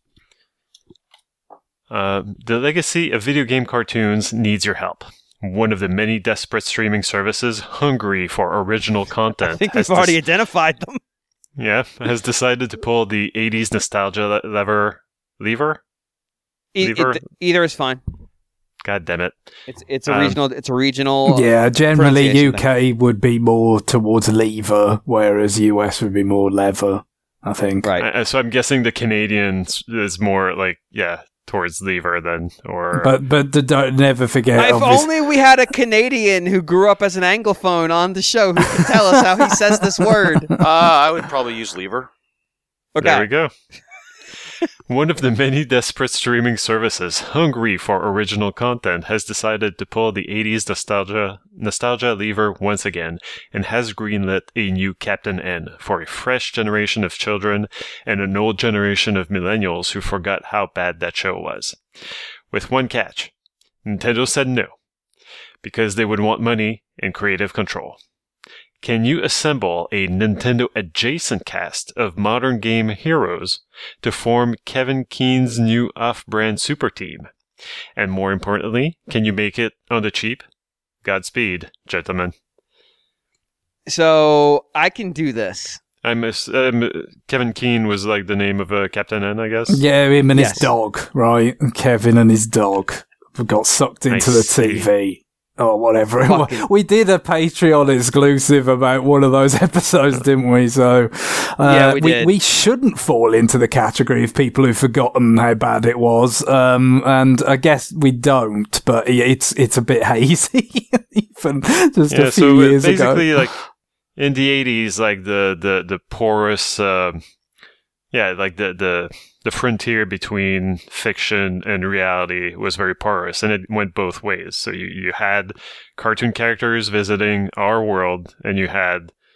uh, the legacy of video game cartoons needs your help. One of the many desperate streaming services hungry for original content I think has we've already des- identified them. yeah, has decided to pull the eighties nostalgia le- lever lever. E- Lever. it- either is fine. God damn it! It's it's a Um, regional. It's a regional. Yeah, generally pronunciation U K would be more towards lever, whereas U S would be more lever, I think. Right. Uh, so I'm guessing the Canadians is more like yeah towards lever then, or But but the, don't never forget. If obvious- only we had a Canadian who grew up as an Anglophone on the show who could tell us how he says this word. Uh, I would probably use lever. Okay. There we go. One of the many desperate streaming services hungry for original content has decided to pull the eighties nostalgia nostalgia lever once again and has greenlit a new Captain N for a fresh generation of children and an old generation of millennials who forgot how bad that show was. With one catch. Nintendo said no, because they would want money and creative control. Can you assemble a Nintendo adjacent cast of modern game heroes to form Kevin Keen's new off-brand super team? And more importantly, can you make it on the cheap? Godspeed, gentlemen. So I can do this. I'm, ass- um, Kevin Keen was like the name of uh, Captain N, I guess. Yeah, him and Yes. his dog, right? Kevin and his dog got sucked into I the see. T V. Or whatever it was. Fucking- We did a Patreon exclusive about one of those episodes, didn't we? So, uh, Yeah, we we, did. we shouldn't fall into the category of people who've forgotten how bad it was. Um, and I guess we don't, but it's, it's a bit hazy, even just Yeah, a few so years ago. basically, like in the eighties, like the the the porous, uh, yeah, like the the the frontier between fiction and reality was very porous, and it went both ways. So you you had cartoon characters visiting our world, and you had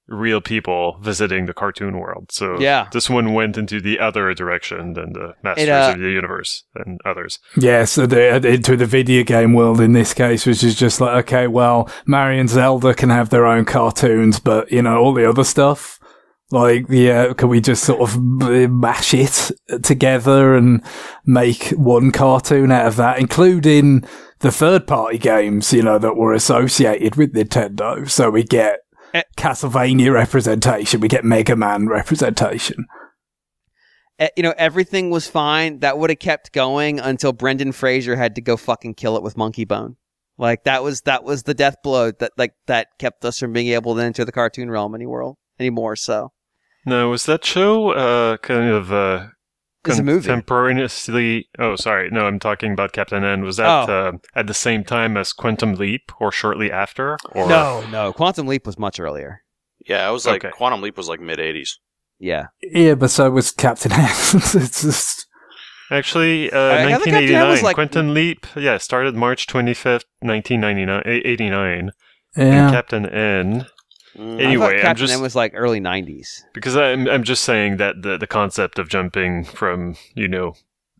real people visiting the cartoon world. So Yeah. this one went into the other direction than the Masters It, uh, of the Universe and others. Yeah, so the, into the video game world in this case, which is just like, okay, well, Mario and Zelda can have their own cartoons, but, you know, all the other stuff, like, yeah, can we just sort of mash it together and make one cartoon out of that, including the third-party games, you know, that were associated with Nintendo. So we get Eh. Castlevania representation, we get Mega Man representation. Eh, You know, everything was fine. That would have kept going until Brendan Fraser had to go fucking kill it with Monkey Bone. Like that was that was the death blow that like that kept us from being able to enter the cartoon realm anymore anymore. So Now, was that show uh, kind of uh, It's a movie. contemporaneously? Oh, sorry. No, I'm talking about Captain N. Was that Oh. uh, at the same time as Quantum Leap or shortly after? Or no, no, Quantum Leap was much earlier. Yeah, it was like Okay. Quantum Leap was like mid eighties. Yeah, Yeah, but so was Captain X. It's just... Actually, uh, I- I think Captain N was nineteen eighty-nine. like- Quantum Leap, yeah, started March twenty-fifth, nineteen ninety-nine, eighty-nine. Yeah. And Captain N. Mm. I Anyway, thought I'm Captain just N was like early nineties. because I'm I'm just saying that the the concept of jumping from, you know,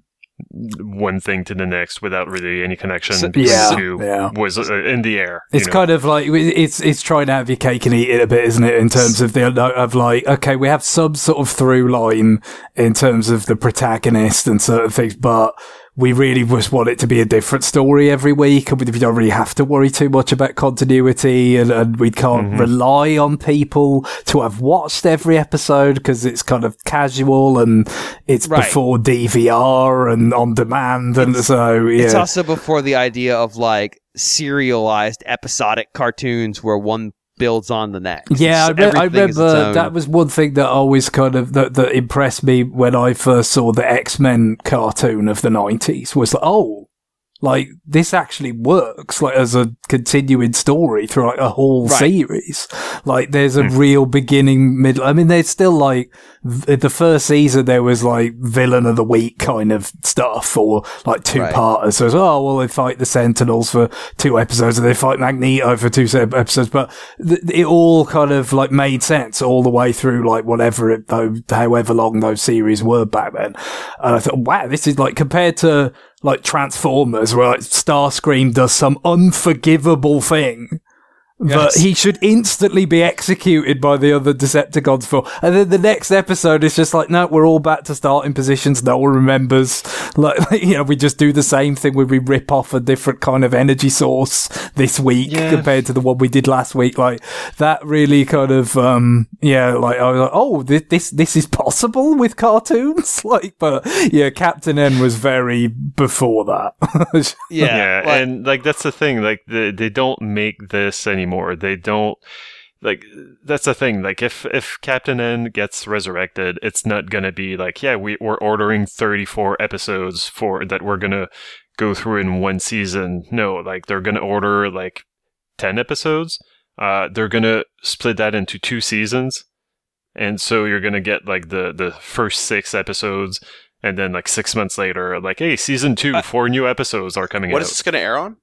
one thing to the next without really any connection So- Yeah, to yeah. was uh, in the air. It's you know? kind of like it's it's trying to have your cake and eat it a bit, isn't it? In terms of the of like, okay, we have some sort of through line in terms of the protagonist and certain things, but we really just want it to be a different story every week, and we don't really have to worry too much about continuity, and, and we can't Mhm. rely on people to have watched every episode because it's kind of casual and it's Right. before D V R and on demand, and so yeah. It's also before the idea of like serialized episodic cartoons where one builds on the next. Yeah, I, It's- re- I everything is its remember own- that was one thing that always kind of that, that impressed me when I first saw the X-Men cartoon of the nineties was like, oh, like this actually works like as a continuing story through like a whole Right. series. Like there's a real beginning, middle. I mean, there's still like v- the first season there was like villain of the week kind of stuff or like two Right. parters. So it's, oh well, they fight the Sentinels for two episodes and they fight Magneto for two se- episodes, but th- it all kind of like made sense all the way through like whatever it, though, however long those series were back then. And I thought, wow, this is like compared to like Transformers, where like Starscream does some unforgivable thing that Yes. he should instantly be executed by the other Decepticons for. And then the next episode is just like, no, we're all back to starting positions. No one remembers. Like, you know, we just do the same thing where we rip off a different kind of energy source this week Yeah. compared to the one we did last week. Like, that really kind of, um, yeah, like, I was like, oh, this, this, this is possible with cartoons? Like, but yeah, Captain N was very before that. yeah, yeah, like- and like that's the thing. Like they they don't make this anymore. They don't like that's the thing. Like if if Captain N gets resurrected, it's not gonna be like, yeah, we we're ordering thirty-four episodes for that we're gonna go through in one season. No, like they're gonna order like ten episodes. Uh, they're gonna split that into two seasons, and so you're gonna get like the the first six episodes. And then, like six months later, like, hey, season two, Uh, four new episodes are coming What out. is this going to air on?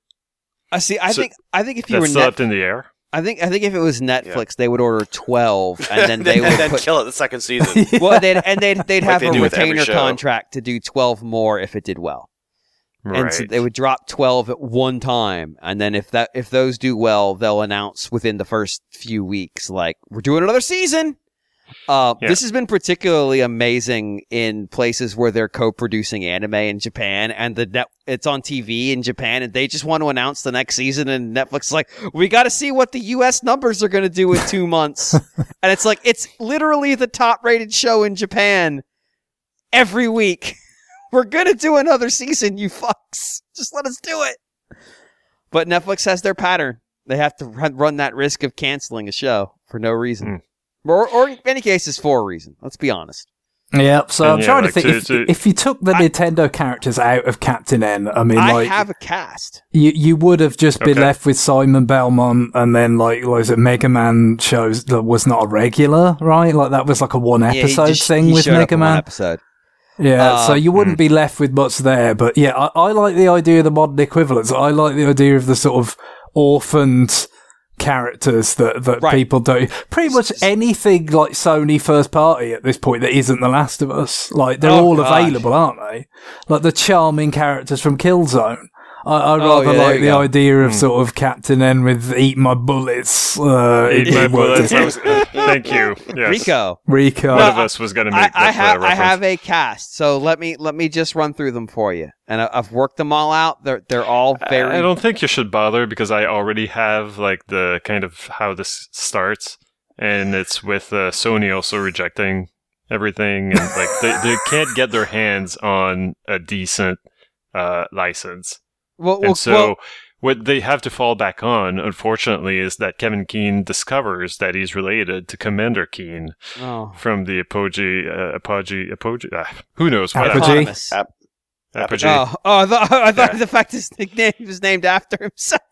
I see. I So- think. I think if you That's were still net, up in the air. I think. I think if it was Netflix, they would order twelve, and then they and would then put. kill it the second season. Well, they'd, and they'd they'd Like have they a do with every retainer show. contract to do twelve more if it did well. Right. And so they would drop twelve at one time, and then if that if those do well, they'll announce within the first few weeks, like, we're doing another season. Uh, Yeah. This has been particularly amazing in places where they're co-producing anime in Japan, and the net it's on T V in Japan, and they just want to announce the next season, and Netflix is like, we got to see what the U S numbers are going to do in two months, and it's like it's literally the top-rated show in Japan every week. We're gonna do another season, you fucks. Just let us do it. But Netflix has their pattern. They have to run, run that risk of canceling a show for no reason. Mm. Or, or in many cases, for a reason. Let's be honest. Yeah, so And I'm yeah, trying like to think to- if, to- if you took the I- Nintendo characters out of Captain N, I mean, I like have a cast. you you would have just been Okay. left with Simon Belmont, and then like was it Mega Man shows that was not a regular, right? Like that was like a one Yeah, he episode just- thing he with showed up Mega in one Man. episode. Yeah, Uh, so you wouldn't be left with much there. But yeah, I, I like the idea of the modern equivalents. I like the idea of the sort of orphaned characters that, that Right. people do. Pretty much anything like Sony first party at this point that isn't The Last of Us. Like, they're Oh, all God. available, aren't they? Like the charming characters from Killzone. I, I Oh, rather yeah, there like you the go. idea of Hmm. sort of Captain N with eat my bullets. Uh, Eat it- my it worked. bullets. I was- uh, thank you. Yes. Rico. Rico. One No, of us was going to I, make that I have uh, I reference. have a cast, so let me let me just run through them for you, and I, I've worked them all out. They're they're all very. I don't think you should bother because I already have like the kind of how this starts, and it's with uh, Sony also rejecting everything, and like they, they can't get their hands on a decent uh, license, well, well, and so well, what they have to fall back on, unfortunately, is that Kevin Keane discovers that he's related to Commander Keane oh. from the Apogee, uh, Apogee, Apogee. Uh, who knows? Apogee. Whatever. Eponymous. Ap- Apogee. Oh, oh, I thought, I thought Yeah. the fact his nickname was named after himself.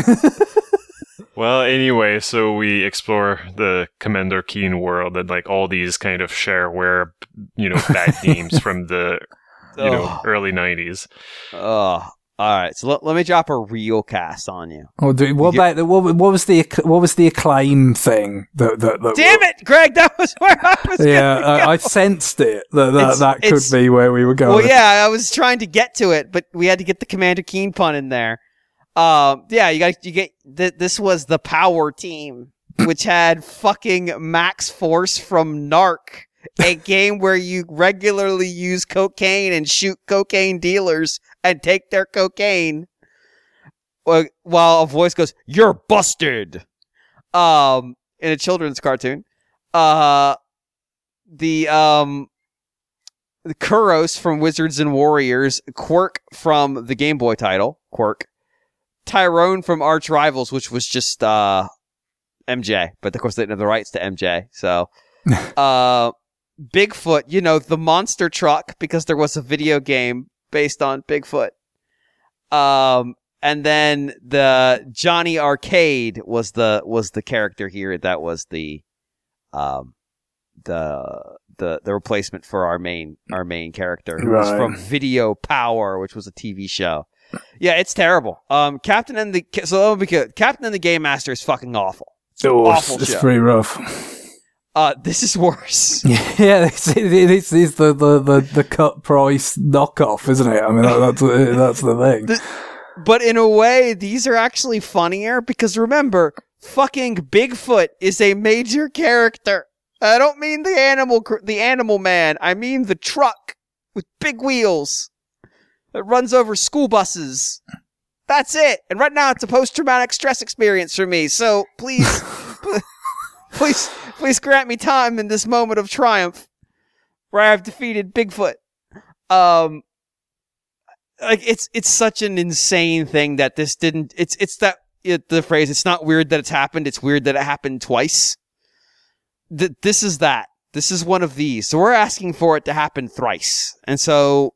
Well, anyway, so we explore the Commander Keen world and like all these kind of shareware, you know, bad themes from the, you know, Oh. early nineties. Oh, all right. So let, let me drop a real cast on you. Oh, dude, what You- about the, what, what was the acc- what was the acclaim thing that that, that Damn it, Greg! That was where I was. Yeah, gonna go. I, I sensed it that that, It's- that could it's- be where we were going. Well, yeah, I was trying to get to it, but we had to get the Commander Keen pun in there. Um, yeah, you got you get th- this was the Power Team, which had fucking Max Force from Narc, a game where you regularly use cocaine and shoot cocaine dealers and take their cocaine, uh, while a voice goes, "You're busted." Um, in a children's cartoon, uh, the um. The Kuros from Wizards and Warriors, Quirk from the Game Boy title, Quirk, Tyrone from Arch Rivals, which was just uh, M J, but of course they didn't have the rights to M J. So, uh, Bigfoot, you know, the monster truck, because there was a video game based on Bigfoot. Um, and then the Johnny Arcade was the was the character here. That was the um the the the replacement for our main our main character, who was Right. from Video Power, which was a T V show. Yeah, it's terrible. Um, Captain and the so let me be clear, Captain and the Game Master is fucking awful. Oh, awful it's show. pretty rough. Uh, this is worse. Yeah, it's, it's, it's the, the, the, the cut price knockoff, isn't it? I mean, that, that's that's the thing. The- But in a way, these are actually funnier because remember, fucking Bigfoot is a major character. I don't mean the animal, cr- the animal man. I mean the truck with big wheels that runs over school buses. That's it. And right now, it's a post-traumatic stress experience for me. So please, please, please grant me time in this moment of triumph where I've defeated Bigfoot. Um. Like it's it's such an insane thing that this didn't. It's it's that it, the phrase. It's not weird that it's happened. It's weird that it happened twice. Th- this is that. This is one of these. So we're asking for it to happen thrice. And so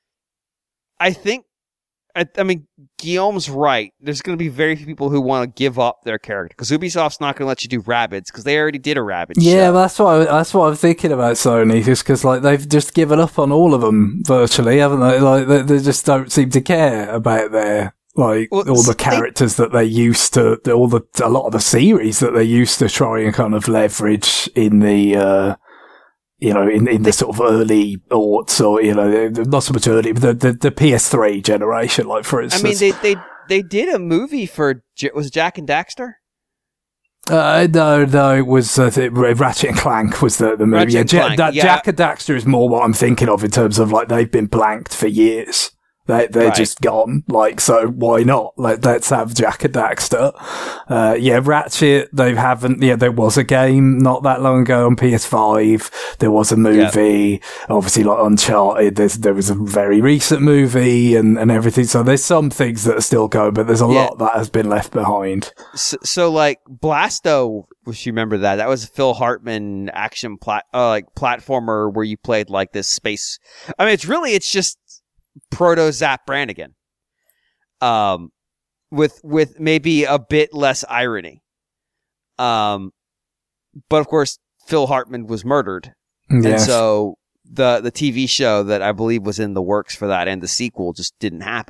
I think. I, I mean, Guillaume's right. There's going to be very few people who want to give up their character because Ubisoft's not going to let you do Rabbids because they already did a Rabbids Yeah, show. but that's what I, that's what I'm thinking about Sony, just because like they've just given up on all of them virtually, haven't they? Like they, they just don't seem to care about their like Well, all the they- characters that they used to, all the a lot of the series that they used to try and kind of leverage in the. Uh, you know, in, in the sort of early aughts, or, you know, not so much early, but the, the, the P S three generation, like, for I instance. mean, they they they did a movie for J- was it Jack and Daxter? Uh, no, no, it was uh, th- Ratchet and Clank was the, the movie. Ratchet Yeah, and Ja- Clank, that- yeah. Jack and Daxter is more what I'm thinking of in terms of like they've been blanked for years. They, they're Right. just gone. Like, so why not? Like, let's have Jack and Daxter. Uh, yeah, Ratchet, they haven't, yeah, there was a game not that long ago on P S five. There was a movie, obviously like Uncharted. There's, there was a very recent movie and, and everything. So there's some things that are still going, but there's a Yeah. lot that has been left behind. So, so like Blasto, if you remember that, that was a Phil Hartman action plat, uh, like platformer where you played like this space. I mean, it's really, it's just proto Zap Brannigan, um, with with maybe a bit less irony. Um, but of course, Phil Hartman was murdered, and Yes. so the the T V show that I believe was in the works for that and the sequel just didn't happen.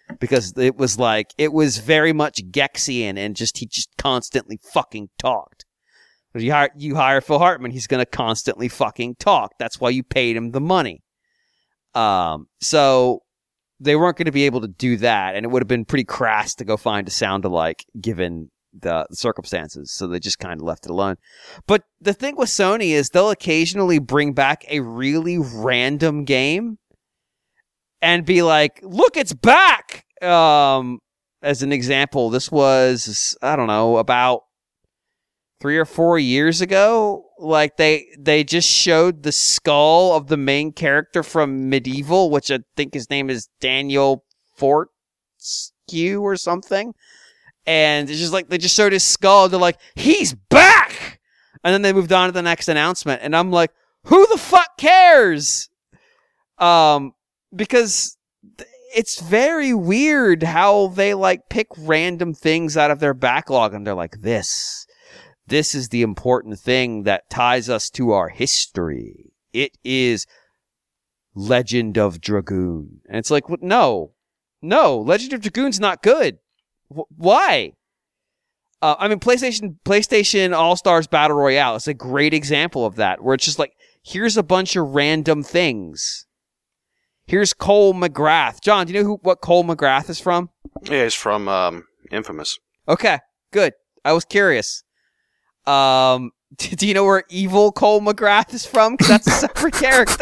because it was like, it was very much Gexian and just, he just constantly fucking talked. You hire, you hire Phil Hartman, he's going to constantly fucking talk. That's why you paid him the money. Um, so they weren't going to be able to do that, and it would have been pretty crass to go find a sound-alike given the circumstances. So they just kind of left it alone. But the thing with Sony is they'll occasionally bring back a really random game and be like, "Look, it's back." Um, as an example, this was I don't know about. Three or four years ago, like they they just showed the skull of the main character from Medieval, which I think his name is Daniel Fortescue or something. And it's just like they just showed his skull. They're like, he's back, and then they moved on to the next announcement. And I'm like, who the fuck cares? Um, because it's very weird how they like pick random things out of their backlog, and they're like, this. This is the important thing that ties us to our history. It is Legend of Dragoon. And it's like, no, no, Legend of Dragoon's not good. W- why? Uh, I mean, PlayStation, PlayStation All-Stars Battle Royale is a great example of that, where it's just like, here's a bunch of random things. Here's Cole McGrath. John, do you know who what Cole McGrath is from? Yeah, he's from um, Infamous. Okay, good. I was curious. Um, do you know where evil Cole McGrath is from? Because that's a separate character.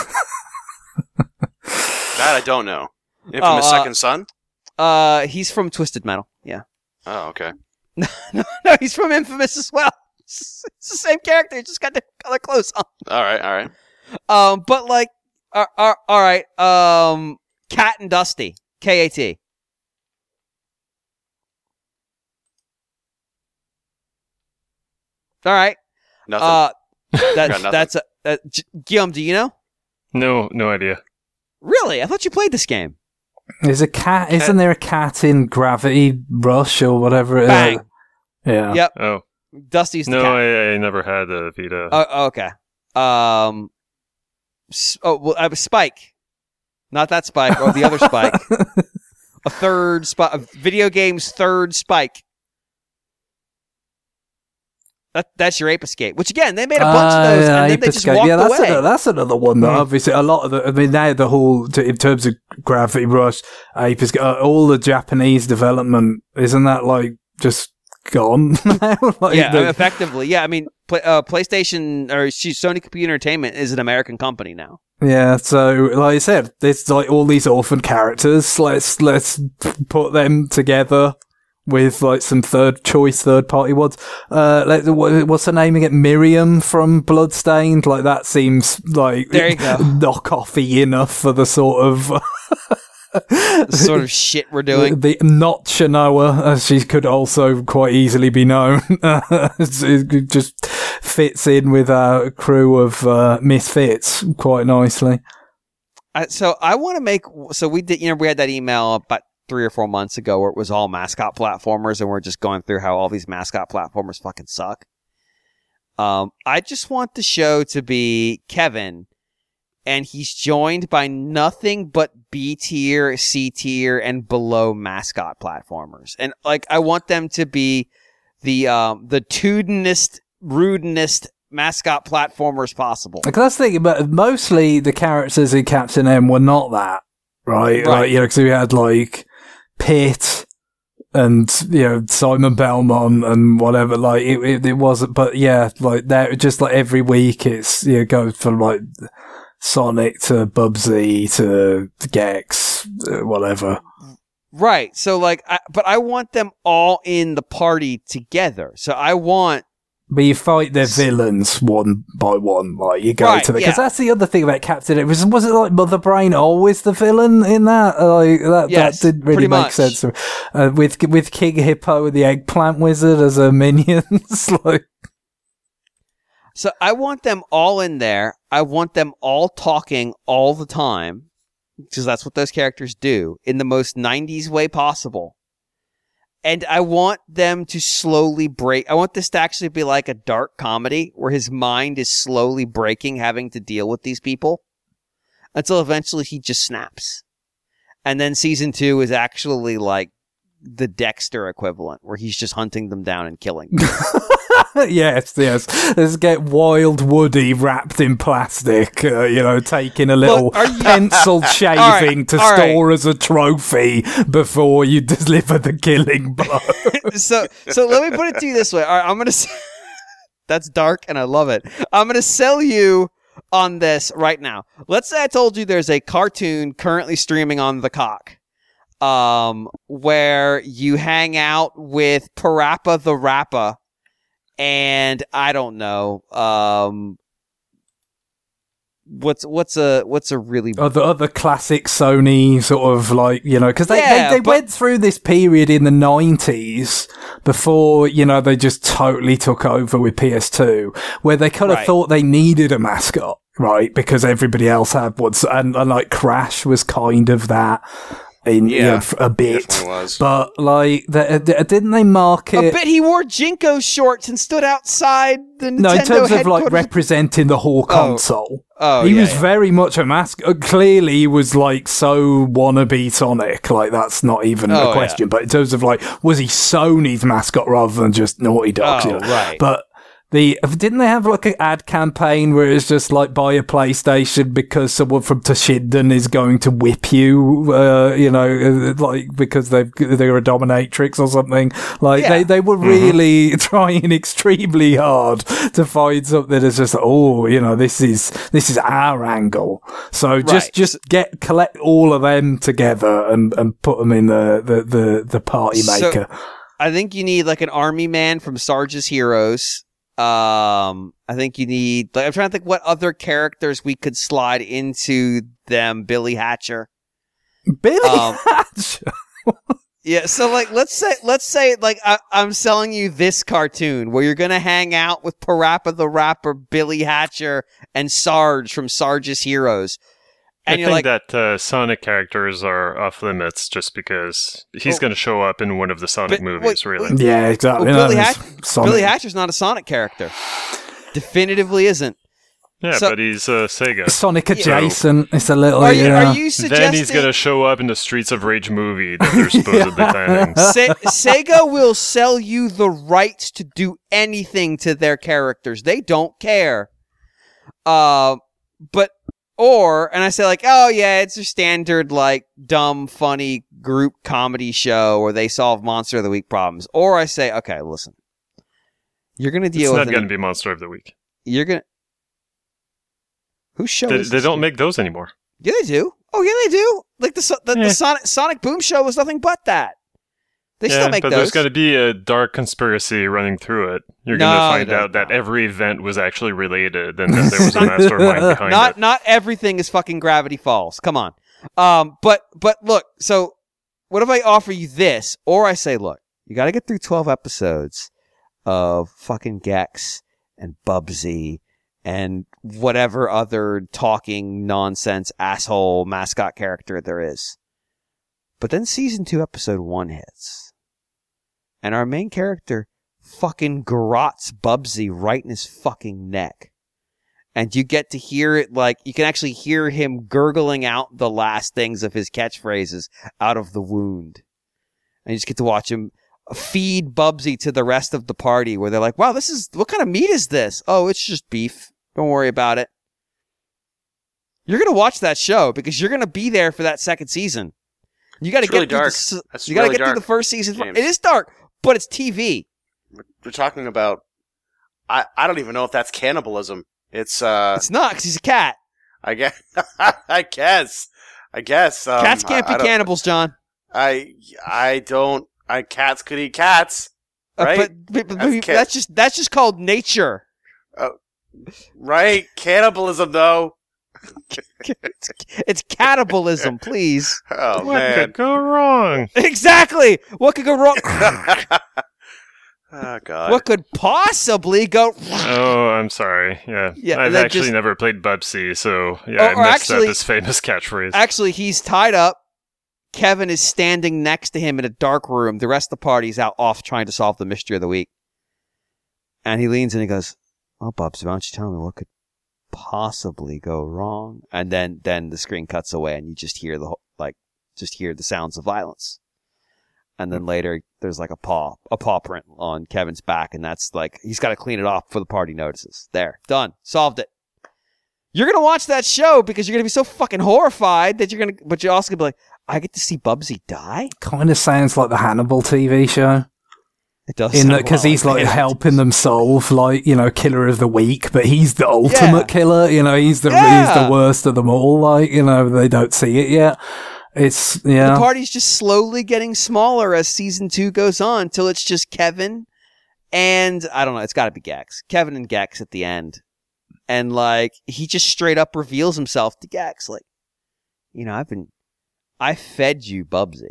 That I don't know. Infamous oh, uh, Second Son? Uh, he's from Twisted Metal. Yeah. Oh, okay. no, no, no, he's from Infamous as well. It's, it's the same character. He just got the color clothes on. All right, all right. Um, but like, uh, uh, all right. Um, Cat and Dusty, K A T. All right. Nothing. Uh, that, nothing. That's a, uh, G- Guillaume. Do you know? No, no idea. Really? I thought you played this game. There's a cat. Isn't there a cat in Gravity Rush or whatever it is? Bang. Yeah. Yep. Oh. Dusty's the no, cat. I, I never had a Vita. Oh, okay. Um. Oh, well, I was Spike. Not that Spike, or the other Spike. A third Spike. A video game's third Spike. That, that's your Ape Escape. Which, again, they made a bunch uh, of those, yeah, and then Ape they just Escape. walked yeah, that's away. Another, that's another one, though. Mm. Obviously, a lot of the... I mean, now the whole... In terms of Gravity Rush, Ape Escape, uh, all the Japanese development, isn't that, like, just gone now? like yeah, the, effectively. Yeah, I mean, play, uh, PlayStation, or excuse, Sony Computer Entertainment is an American company now. Yeah, so like I said, there's like all these orphan characters. Let's let's put them together with like some third choice, third party ones. Uh, let, what's her name again? Miriam from Bloodstained. Like that seems like there you go, knockoffy enough for the sort of the sort of shit we're doing. The, the not Shanoa, as she could also quite easily be known. It just fits in with our crew of uh, misfits quite nicely. Uh, so I want to make. So we did. You know, we had that email about three or four months ago where it was all mascot platformers, and we're just going through how all these mascot platformers fucking suck. Um, I just want the show to be Kevin, and he's joined by nothing but B tier, C tier, and below mascot platformers, and like I want them to be the um the tudinest, rudenest mascot platformers possible. Like that's the thing, but mostly the characters in Captain M were not that, right? Right. Like, you know, because we had like Pitt and you know Simon Belmont and whatever. Like it, it, it wasn't, but yeah, like that. Just like every week, it's you know goes from like Sonic to Bubsy to Gex, whatever. Right. So like, I, but I want them all in the party together. So I want. But you fight their villains one by one, like you go right, to the because yeah. that's the other thing about Captain. It was was it like Mother Brain always the villain in that? Like that, yes, that didn't really make much. sense. Uh, with with King Hippo and the Eggplant Wizard as a minions, like. So I want them all in there. I want them all talking all the time because that's what those characters do in the most nineties way possible. And I want them to slowly break. I want this to actually be like a dark comedy where his mind is slowly breaking, having to deal with these people until eventually he just snaps. And then season two is actually like the Dexter equivalent, where he's just hunting them down and killing them. yes, yes. Let's get Wild Woody wrapped in plastic, uh, you know, taking a little Look, are you- pencil shaving right, to all right. store as a trophy before you deliver the killing blow. so, so let me put it to you this way. All right, I'm gonna. s- That's dark, and I love it. I'm gonna sell you on this right now. Let's say I told you there's a cartoon currently streaming on the Cock, um, where you hang out with Parappa the Rappa, and I don't know, um, what's what's a what's a really Other other classic Sony sort of like, you know, because they, Yeah, they, they but- went through this period in the nineties before, you know, they just totally took over with P S two, where they kind of Right. thought they needed a mascot, right? Because everybody else had one. So- And, and like Crash was kind of that in, you Yeah, know, f- a bit. definitely was. But like, the, the, didn't they a market? bit. He wore Jinko shorts and stood outside the Nintendo No, in terms of like headquarters. representing the whole console. Oh, he yeah, was yeah. very much a mascot. Clearly, he was like so wannabe Sonic. Like that's not even Oh, a question. But in terms of like, was he Sony's mascot rather than just Naughty Dog's? Oh, you know? right. But the didn't they have like an ad campaign where it's just like buy a PlayStation because someone from Toshinden is going to whip you? Uh, you know, like because they've they're a dominatrix or something. Like Yeah. they they were really trying extremely hard to find something that's just oh, you know, this is this is our angle. So just Right. just get collect all of them together and and put them in the the the, the party So- maker. I think you need like an army man from Sarge's Heroes. Um, I think you need. Like, I'm trying to think what other characters we could slide into them. Billy Hatcher. Billy um, Hatcher. Yeah. So like, let's say, let's say like I, I'm selling you this cartoon where you're gonna hang out with Parappa the Rapper, Billy Hatcher, and Sarge from Sarge's Heroes. And I you're think like, that uh, Sonic characters are off limits just because he's Well, going to show up in one of the Sonic but- movies, wait, really. wait. Yeah, exactly. Well, No, Billy, it's Hatch- Sonic. Billy Hatcher's not a Sonic character. Definitively isn't. Yeah, So- but he's uh, Sega. Sonic adjacent. It's a little. Are you, yeah. are you suggesting Then he's going to show up in the Streets of Rage movie that they're supposedly planning. Se- Sega will sell you the rights to do anything to their characters. They don't care. Uh, but or and I say like, oh yeah, it's a standard like dumb, funny group comedy show where they solve Monster of the Week problems. Or I say, okay, listen, you're gonna It's deal not with going an, to be Monster of the Week. you're gonna. Whose show They, is they this? don't make those anymore. Yeah, they do. Oh yeah, they do. Like the so- the, Yeah. the Sonic Sonic Boom show was nothing but that. They yeah, still make but those. there's going to be a dark conspiracy running through it. You're No, going to find there's out that not. every event was actually related and that there was a mastermind behind not it. not everything is fucking Gravity Falls. Come on. Um, but but look. So what if I offer you this, or I say, look, you got to get through twelve episodes of fucking Gex and Bubsy and whatever other talking nonsense asshole mascot character there is. But then season two, episode one hits, and our main character fucking garrots Bubsy right in his fucking neck. And you get to hear it, like, you can actually hear him gurgling out the last things of his catchphrases out of the wound. And you just get to watch him feed Bubsy to the rest of the party, where they're like, wow, this is, what kind of meat is this? Oh, it's just beef. Don't worry about it. You're going to watch that show because you're going to be there for that second season. You got to It's get really through dark. the s- That's you got to really get through dark, the first season. James. It is dark, but it's T V. We're talking about. I, I don't even know if that's cannibalism. It's uh. It's not because he's a cat. I guess. I guess. I guess. Um, Cats can't I, be I don't- cannibals, John. I I don't. I cats could eat cats, Uh, right? but, but, but That's that's, cat- just that's just called nature. right? Cannibalism, though. it's, it's cannibalism, please. Oh What man. could go wrong? Exactly. What could go wrong? Oh god. What could possibly go? Oh, I'm sorry. Yeah, Yeah, I've that actually just- never played Bubsy, so yeah, Or- I or messed actually- up his famous catchphrase. Actually, he's tied up. Kevin is standing next to him in a dark room. The rest of the party's out off trying to solve the mystery of the week. And he leans in and he goes, "Oh, Bubsy, why don't you tell me what could possibly go wrong?" And then, then the screen cuts away, and you just hear the whole, like just hear the sounds of violence. And then later, there's like a paw, a paw print on Kevin's back, and that's like, he's got to clean it off before the party notices. There. Done. Solved it. You're going to watch that show because you're going to be so fucking horrified that you're going to, but you're also going to be like, I get to see Bubsy die? Kind of sounds like the Hannibal T V show. It does. In that, because he's like helping them solve, like, you know, killer of the week, but he's the ultimate Yeah. killer, you know, he's the, Yeah. he's the worst of them all, like, you know, they don't see it yet. It's, yeah. The party's just slowly getting smaller as season two goes on until it's just Kevin and, I don't know, it's got to be Gex. Kevin and Gex at the end. And, like, he just straight up reveals himself to Gex. Like, you know, I've been, I fed you Bubsy.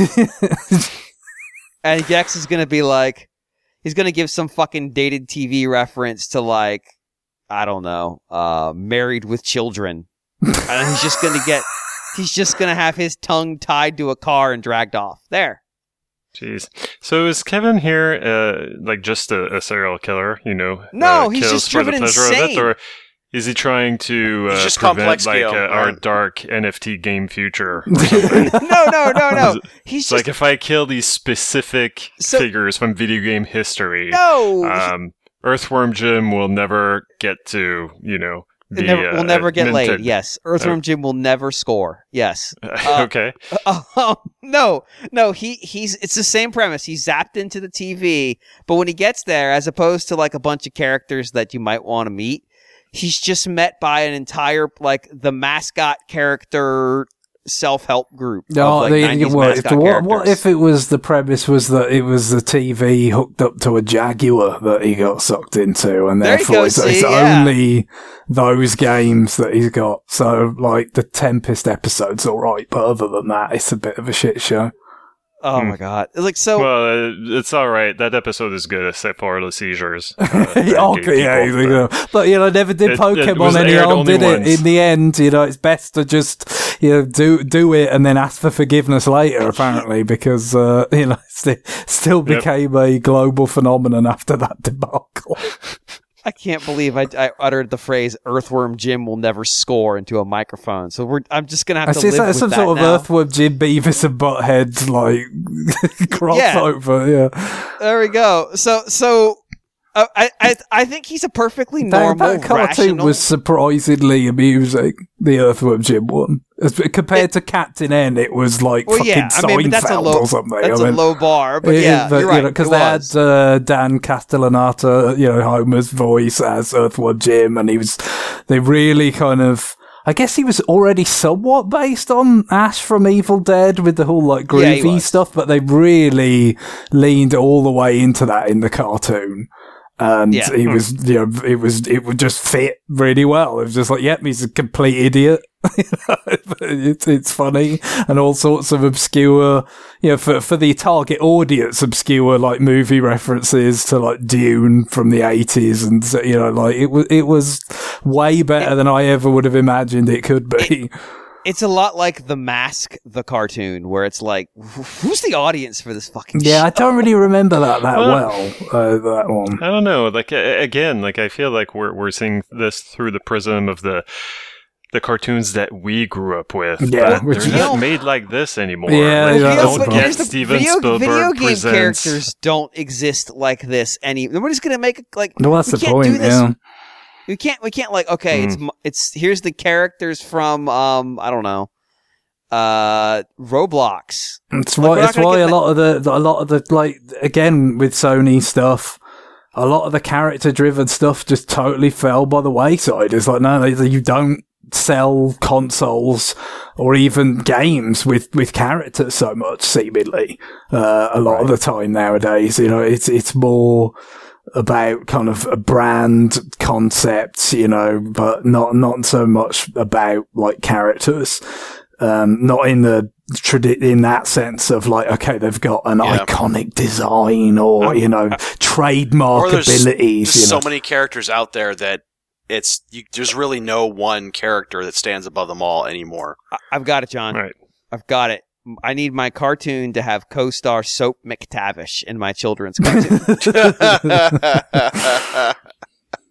And Gex is going to be like, he's going to give some fucking dated T V reference to, like, I don't know, uh, Married with Children. And he's just going to get, he's just going to have his tongue tied to a car and dragged off. There. Jeez. So is Kevin here, uh, like just a, a serial killer? You know, No, uh, he's kills just for the driven pleasure of insane. it, or is he trying to uh, He's just prevent complex, like Gale, uh, our right? dark N F T game future? no, no, no, no. He's It's just, like if I kill these specific So- figures from video game history, no. um, Earthworm Jim will never get to, you know, He be, never, uh, will never get laid. minted. Yes. Earthworm Oh. Jim will never score. Yes. Uh, okay. Oh, no, no, he, he's, it's the same premise. He's zapped into the T V, but when he gets there, as opposed to like a bunch of characters that you might want to meet, he's just met by an entire, like, the mascot character self-help group. No, of, like, the, nineties what, if, mascot what, what characters. if it was the premise was that it was the T V hooked up to a Jaguar that he got sucked into, and There you therefore go, it's, see, it's yeah. only those games that he's got. So, like, the Tempest episode's alright, but other than that, it's a bit of a shit show. Oh Hmm. my god. Like, so, Well, uh, it's all right. That episode is good, except for the seizures. Uh, that Oh, gave yeah, people, you know. But, you know, never did It- it Pokemon was any aired harm, only did it? once. In the end, you know, it's best to just, you know, do do it and then ask for forgiveness later, apparently, because, uh, you know, it still Yep. became a global phenomenon after that debacle. I can't believe I, I uttered the phrase "Earthworm Jim will never score" into a microphone. So we're I'm just gonna have I to see live with some that sort of now. Earthworm Jim Beavis and Butthead, like, crossover, yeah. There we go. So so uh, I I I think he's a perfectly That, normal, that cartoon rational. was surprisingly amusing, the Earthworm Jim one. As, compared to Captain N, it was like well, fucking yeah. I mean, but that's a Seinfeld low or something. that's I mean, a low bar. But It- yeah, but, you're right. Because it they was. had uh, Dan Castellaneta, you know, Homer's voice as Earthworm Jim, and he was, they really kind of, I guess he was already somewhat based on Ash from Evil Dead with the whole like Yeah, he groovy was. stuff, but they really leaned all the way into that in the cartoon. And Yeah. he was, you know, it was, it would just fit really well. It was just like, yep, he's a complete idiot. it's, it's funny and all sorts of obscure, you know, for, for the target audience, obscure like movie references to like Dune from the eighties. And, so, you know, like it was, it was way better than I ever would have imagined it could be. It's a lot like The Mask, the cartoon, where it's like, wh- who's the audience for this fucking Yeah, I shit? don't really remember that that Well- well, uh, that one. I don't know. Like a- again, like I feel like we're we're seeing this through the prism of the the cartoons that we grew up with. Yeah, but which- they're not made like this anymore. Yeah, like, yeah, you that's don't the get point. here's the- Steven video, Spielberg video game presents. characters don't exist like this any. Nobody's gonna make it like. Well, that's we the can't do point, this. yeah. We can't. We can't like. Okay, Mm. it's m- it's here's the characters from um I don't know, uh Roblox. It's Like, why we're not it's gonna why get a that- lot of the a lot of the like again with Sony stuff, a lot of the character driven stuff just totally fell by the wayside. It's like no, they, you don't sell consoles or even games with, with characters so much seemingly. Uh, a lot of the time nowadays, you know, it's it's more about kind of a brand concepts, you know, but not not so much about like characters. Um, not in the tradi- in that sense of like, okay, they've got an Yeah. iconic design or, you know, trademark Or there's abilities. just You know. so many characters out there that it's you, there's really no one character that stands above them all anymore. I- I've got it, John. Right. I've got it. I need my cartoon to have co-star Soap McTavish in my children's cartoon.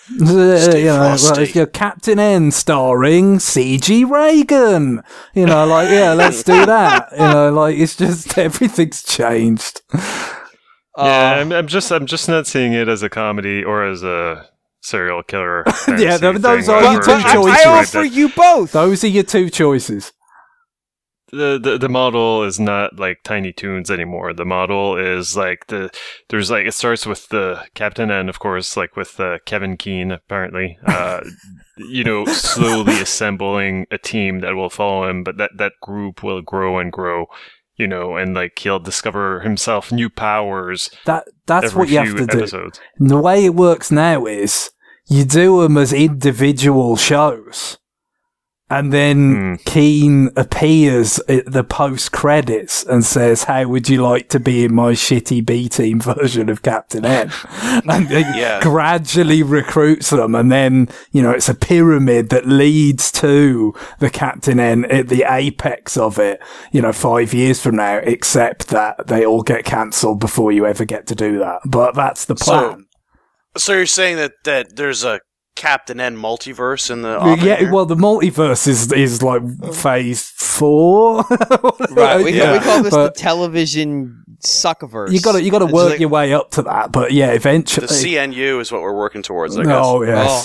you know, Frosty. like, you know, Captain N starring C G Reagan. You know, like, yeah, let's do that. You know, like, it's just, everything's changed. Yeah, Uh, I'm, I'm just I'm just not seeing it as a comedy or as a serial killer. Yeah, fantasy those thing are where your but, two we're but I, choices. I right offer that you both. Those are your two choices. The, the the model is not like Tiny Toons anymore. The model is like the there's like it starts with the Captain N, of course, like with uh, Kevin Keane apparently. Uh, you know, slowly assembling a team that will follow him, but that that group will grow and grow. You know, and like he'll discover himself new powers. That That's every what you have few to do. episodes. And the way it works now is you do them as individual shows. And then Mm. Keane appears at the post credits and says, "How would you like to be in my shitty B team version of Captain N?" And he Yeah. gradually recruits them. And then, you know, it's a pyramid that leads to the Captain N at the apex of it, you know, five years from now, except that they all get cancelled before you ever get to do that. But that's the plan. So you're saying that, that there's a Captain N multiverse in the offing Yeah, here? well, the multiverse is is like phase four, Right, we, yeah. we call this But the television suckiverse. you got to you got to It's work like- your way up to that, but yeah, eventually. The C N U is what we're working towards, I guess. Oh yes,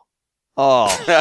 Oh,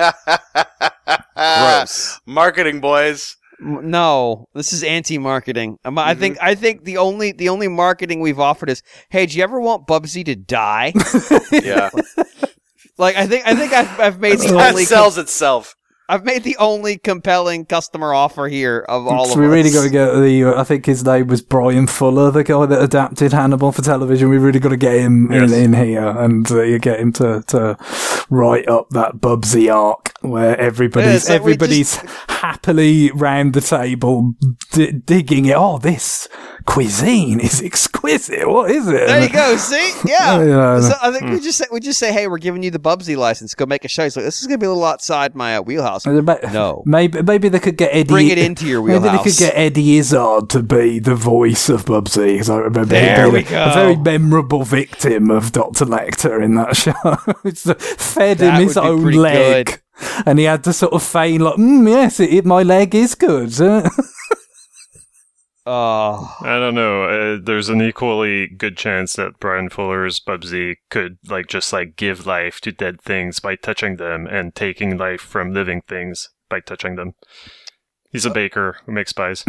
oh, gross. Marketing, boys. M- No, this is anti-marketing. Um, I think I think the only the only marketing we've offered is, hey, do you ever want Bubsy to die? Yeah. Like I think I think I've, I've made the that only sells itself. I've made the only compelling customer offer here of all so of we us. really got to get the. Uh, I think his name was Brian Fuller, the guy that adapted Hannibal for television. We really got to get him Yes. in, in here and uh, you get him to to write up that Bubsy arc where everybody's Yeah, it's like we everybody's happily round the table d- digging it. Oh, this cuisine is exquisite. What is it? There you go. See, yeah. Yeah. So I think we just say, we just say, hey, we're giving you the Bubsy license. Go make a show. He's like, this is gonna be a little outside my uh, wheelhouse. No, Maybe maybe they could get Eddie. bring it into your Maybe wheelhouse. they could get Eddie Izzard to be the voice of Bubsy, because I remember There him we being go. a very memorable victim of Doctor Lecter in that show. It's uh, fed That him his would be own pretty leg, good. and he had to sort of feign like, mm, yes, it, it, my leg is good. Oh, I don't know. Uh, there's an equally good chance that Brian Fuller's Bubsy could like just like give life to dead things by touching them, and taking life from living things by touching them. He's a baker who makes pies.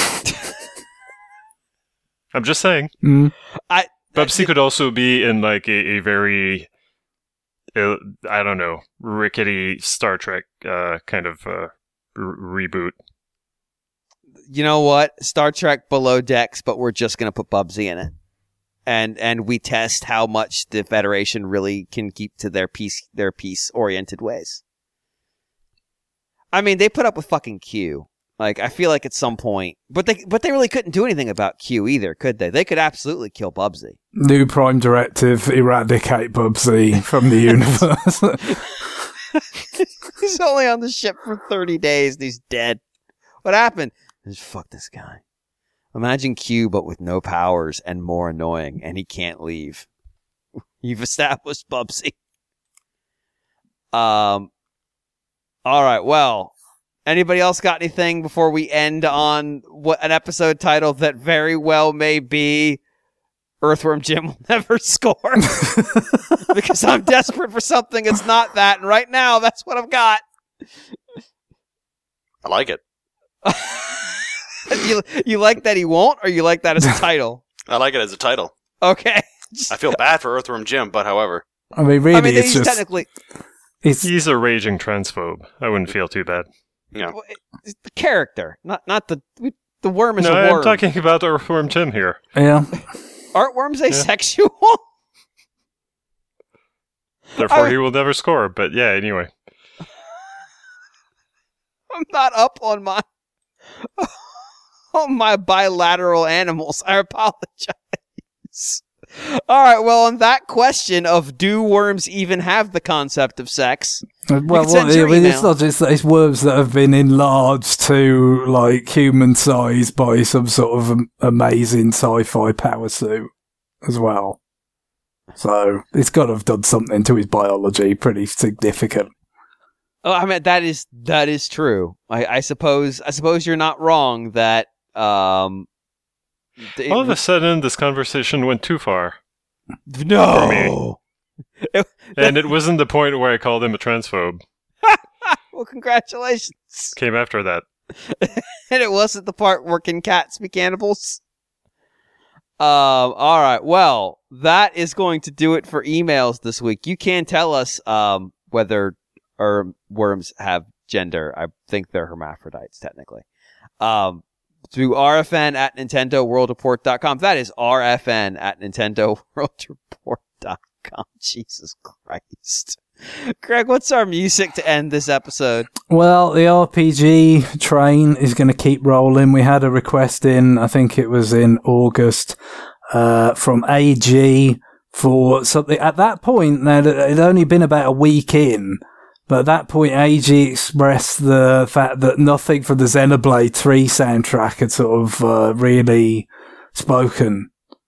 I'm just saying. Mm. I Bubsy could also be in like a, a very, uh, I don't know, rickety Star Trek uh, kind of uh, r- reboot. you know what? Star Trek Below Decks, but we're just gonna put Bubsy in it, and and we test how much the Federation really can keep to their peace their peace oriented ways. I mean, they put up with fucking Q. Like, I feel like at some point, but they but they really couldn't do anything about Q either, could they? They could absolutely kill Bubsy. New Prime Directive: eradicate Bubsy from the universe. He's only on the ship for thirty days and he's dead. What happened? Just fuck this guy. Imagine Q, but with no powers and more annoying, and he can't leave. You've established Bubsy. Um. All right. Well, anybody else got anything before we end on what an episode title that very well may be Earthworm Jim will never score? Because I'm desperate for something that's not that, and right now that's what I've got. I like it. you you like that he won't, or you like that as a title? I like it as a title. Okay. I feel bad for Earthworm Jim, but however. I mean, really, I mean, it's he's just technically it's He's a raging transphobe. I wouldn't feel too bad. Yeah. well, it's the character, not not the we- the worm is No, a I'm worm. talking about Earthworm Jim here. yeah. Aren't worms asexual? Therefore, I- he will never score. But yeah, anyway. I'm not up on my on my bilateral animals. I apologize. All right. Well, on that question of do worms even have the concept of sex? Well, can what, send I your mean, it's email. not just it's worms that have been enlarged to like human size by some sort of am- amazing sci-fi power suit as well. So it's got to have done something to his biology pretty significant. Oh, I mean that is that is true. I, I suppose I suppose you're not wrong that um. It, All of a sudden, this conversation went too far. No. It, and it wasn't the point where I called him a transphobe. Well, congratulations. Came after that. And it wasn't the part where can cats be cannibals? Um, all right. Well, that is going to do it for emails this week. You can tell us um, whether or worms have gender. I think they're hermaphrodites, technically. Um, through R F N at Nintendo World Report dot com. That is R F N at Nintendo World Report dot com. Jesus Christ. Greg, what's our music to end this episode? Well, the R P G train is going to keep rolling. We had a request in, I think it was in August, uh, from A G for something. At that point, now it had only been about a week in, but at that point, A G expressed the fact that nothing from the Xenoblade three soundtrack had sort of uh, really spoken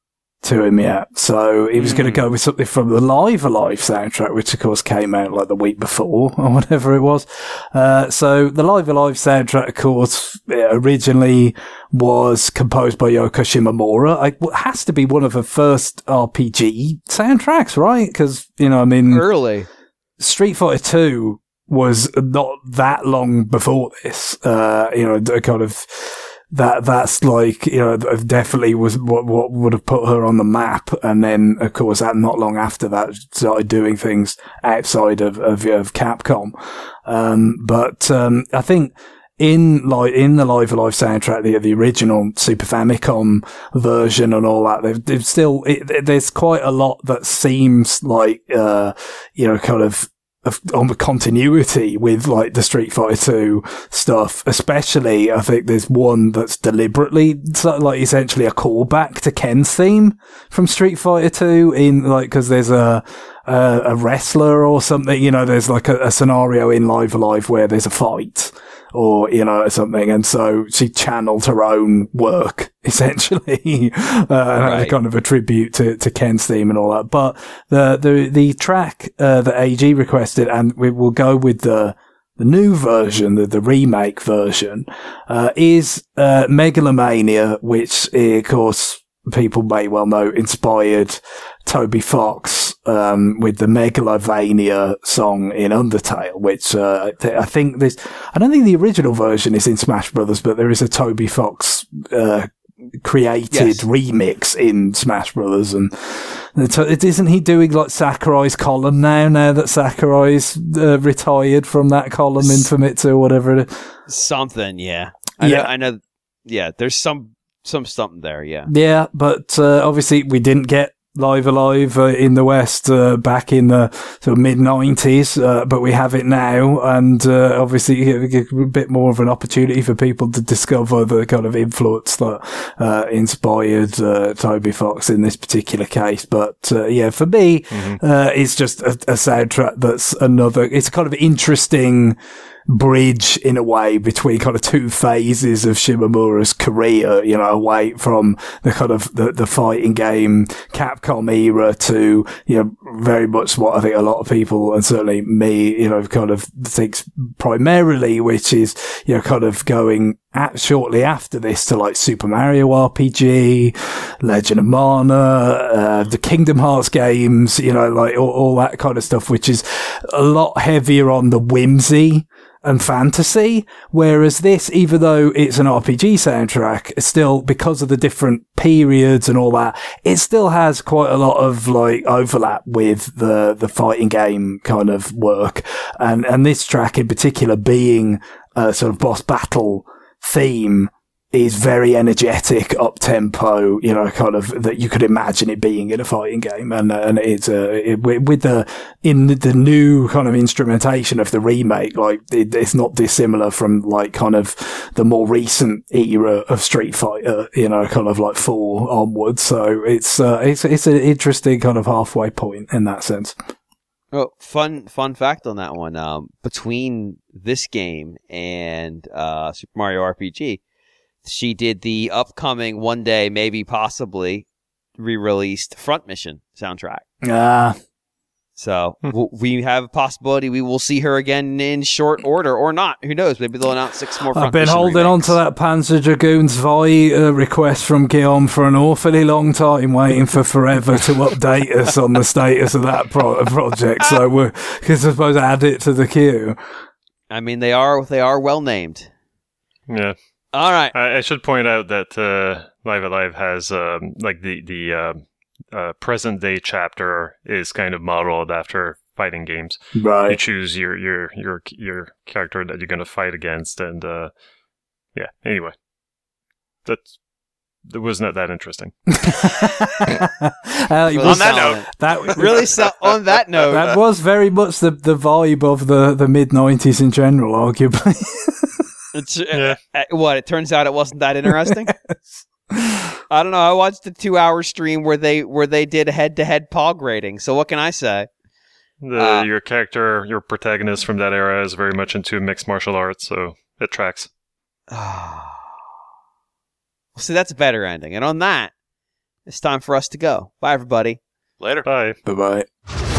to him yet. So he was mm. going to go with something from the Live Alive soundtrack, which of course came out like the week before or whatever it was. Uh, so the Live Alive soundtrack, of course, originally was composed by Yoko Shimomura. It has to be one of the first R P G soundtracks, right? Because, you know, I mean... Early. Street Fighter two was not that long before this. Uh, you know, kind of... That that's like, you know, definitely was what what would have put her on the map. And then, of course, that not long after that, started doing things outside of of, of Capcom. Um, but um, I think in like in the Live Alive soundtrack, the the original Super Famicom version and all that, they've, they've still it, there's quite a lot that seems like uh, you know, kind of. Of, on the continuity with like the Street Fighter two stuff, especially I think there's one that's deliberately sort of like essentially a callback to Ken's theme from Street Fighter two in like, cause there's a, a, a wrestler or something, you know, there's like a, a scenario in Live Alive where there's a fight or, you know, something. And so she channeled her own work, essentially, uh, right. kind of a tribute to, to Ken's theme and all that. But the, the, the track, uh, that A G requested, and we will go with the, the new version, the, the remake version, uh, is, uh, Megalomania, which, of course, people may well know, inspired Toby Fox, um, with the Megalovania song in Undertale, which, uh, I think this, I don't think the original version is in Smash Brothers, but there is a Toby Fox, uh, created yes. remix in Smash Brothers. And isn't he doing like Sakurai's column now, now that Sakurai's uh, retired from that column in Famitsu or whatever it is? Something, yeah. I yeah. Know, I know, yeah, there's some, some something there, yeah. Yeah, but uh, obviously we didn't get Live Alive uh, in the West uh, back in the sort of mid nineties, uh, but we have it now, and uh, obviously a bit more of an opportunity for people to discover the kind of influence that uh, inspired uh, Toby Fox in this particular case. But uh, yeah, for me, mm-hmm. uh, it's just a, a soundtrack that's another. It's a kind of interesting bridge in a way between kind of two phases of Shimomura's career, you know, away from the kind of the, the fighting game Capcom era to, you know, very much what I think a lot of people, and certainly me, you know, kind of thinks primarily, which is, you know, kind of going at shortly after this to like Super Mario R P G, Legend of Mana, uh, the Kingdom Hearts games, you know, like all, all that kind of stuff, which is a lot heavier on the whimsy and fantasy, whereas this, even though it's an R P G soundtrack, it's still, because of the different periods and all that, it still has quite a lot of like overlap with the the fighting game kind of work, and and this track in particular, being a sort of boss battle theme, is very energetic, up tempo, you know, kind of that you could imagine it being in a fighting game, and uh, and it's uh, it, with the in the, the new kind of instrumentation of the remake, like it, it's not dissimilar from like kind of the more recent era of Street Fighter, you know, kind of like four onwards. So it's uh, it's it's an interesting kind of halfway point in that sense. Oh, fun fun fact on that one. Um, between this game and uh, Super Mario R P G, she did the upcoming, one day, maybe possibly, re-released Front Mission soundtrack. Ah, So w- we have a possibility we will see her again in short order, or not. Who knows? Maybe they'll announce six more. Front I've been Mission holding remakes. on to that Panzer Dragoons Void uh, request from Guillaume for an awfully long time, waiting for Forever to update us on the status of that pro- project. So we're because I suppose add it to the queue. I mean, they are they are well named. Yeah. All right. I, I should point out that uh, Live Alive has um, like the the uh, uh, present day chapter is kind of modeled after fighting games. You Right. choose your your your your character that you're going to fight against, and uh, yeah. Anyway, that's that was not that interesting. Uh, it Really was- that solid. note. that really, so on that note, that was very much the, the vibe of the, the mid nineties in general, arguably. it's, uh, Yeah. uh, what it turns out it wasn't that interesting. I don't know. I watched a two-hour stream where they where they did head-to-head pog rating. So what can I say? The, Uh, your character, your protagonist from that era, is very much into mixed martial arts, so it tracks. Well, see, that's a better ending. And on that, it's time for us to go. Bye, everybody. Later. Bye. Bye bye.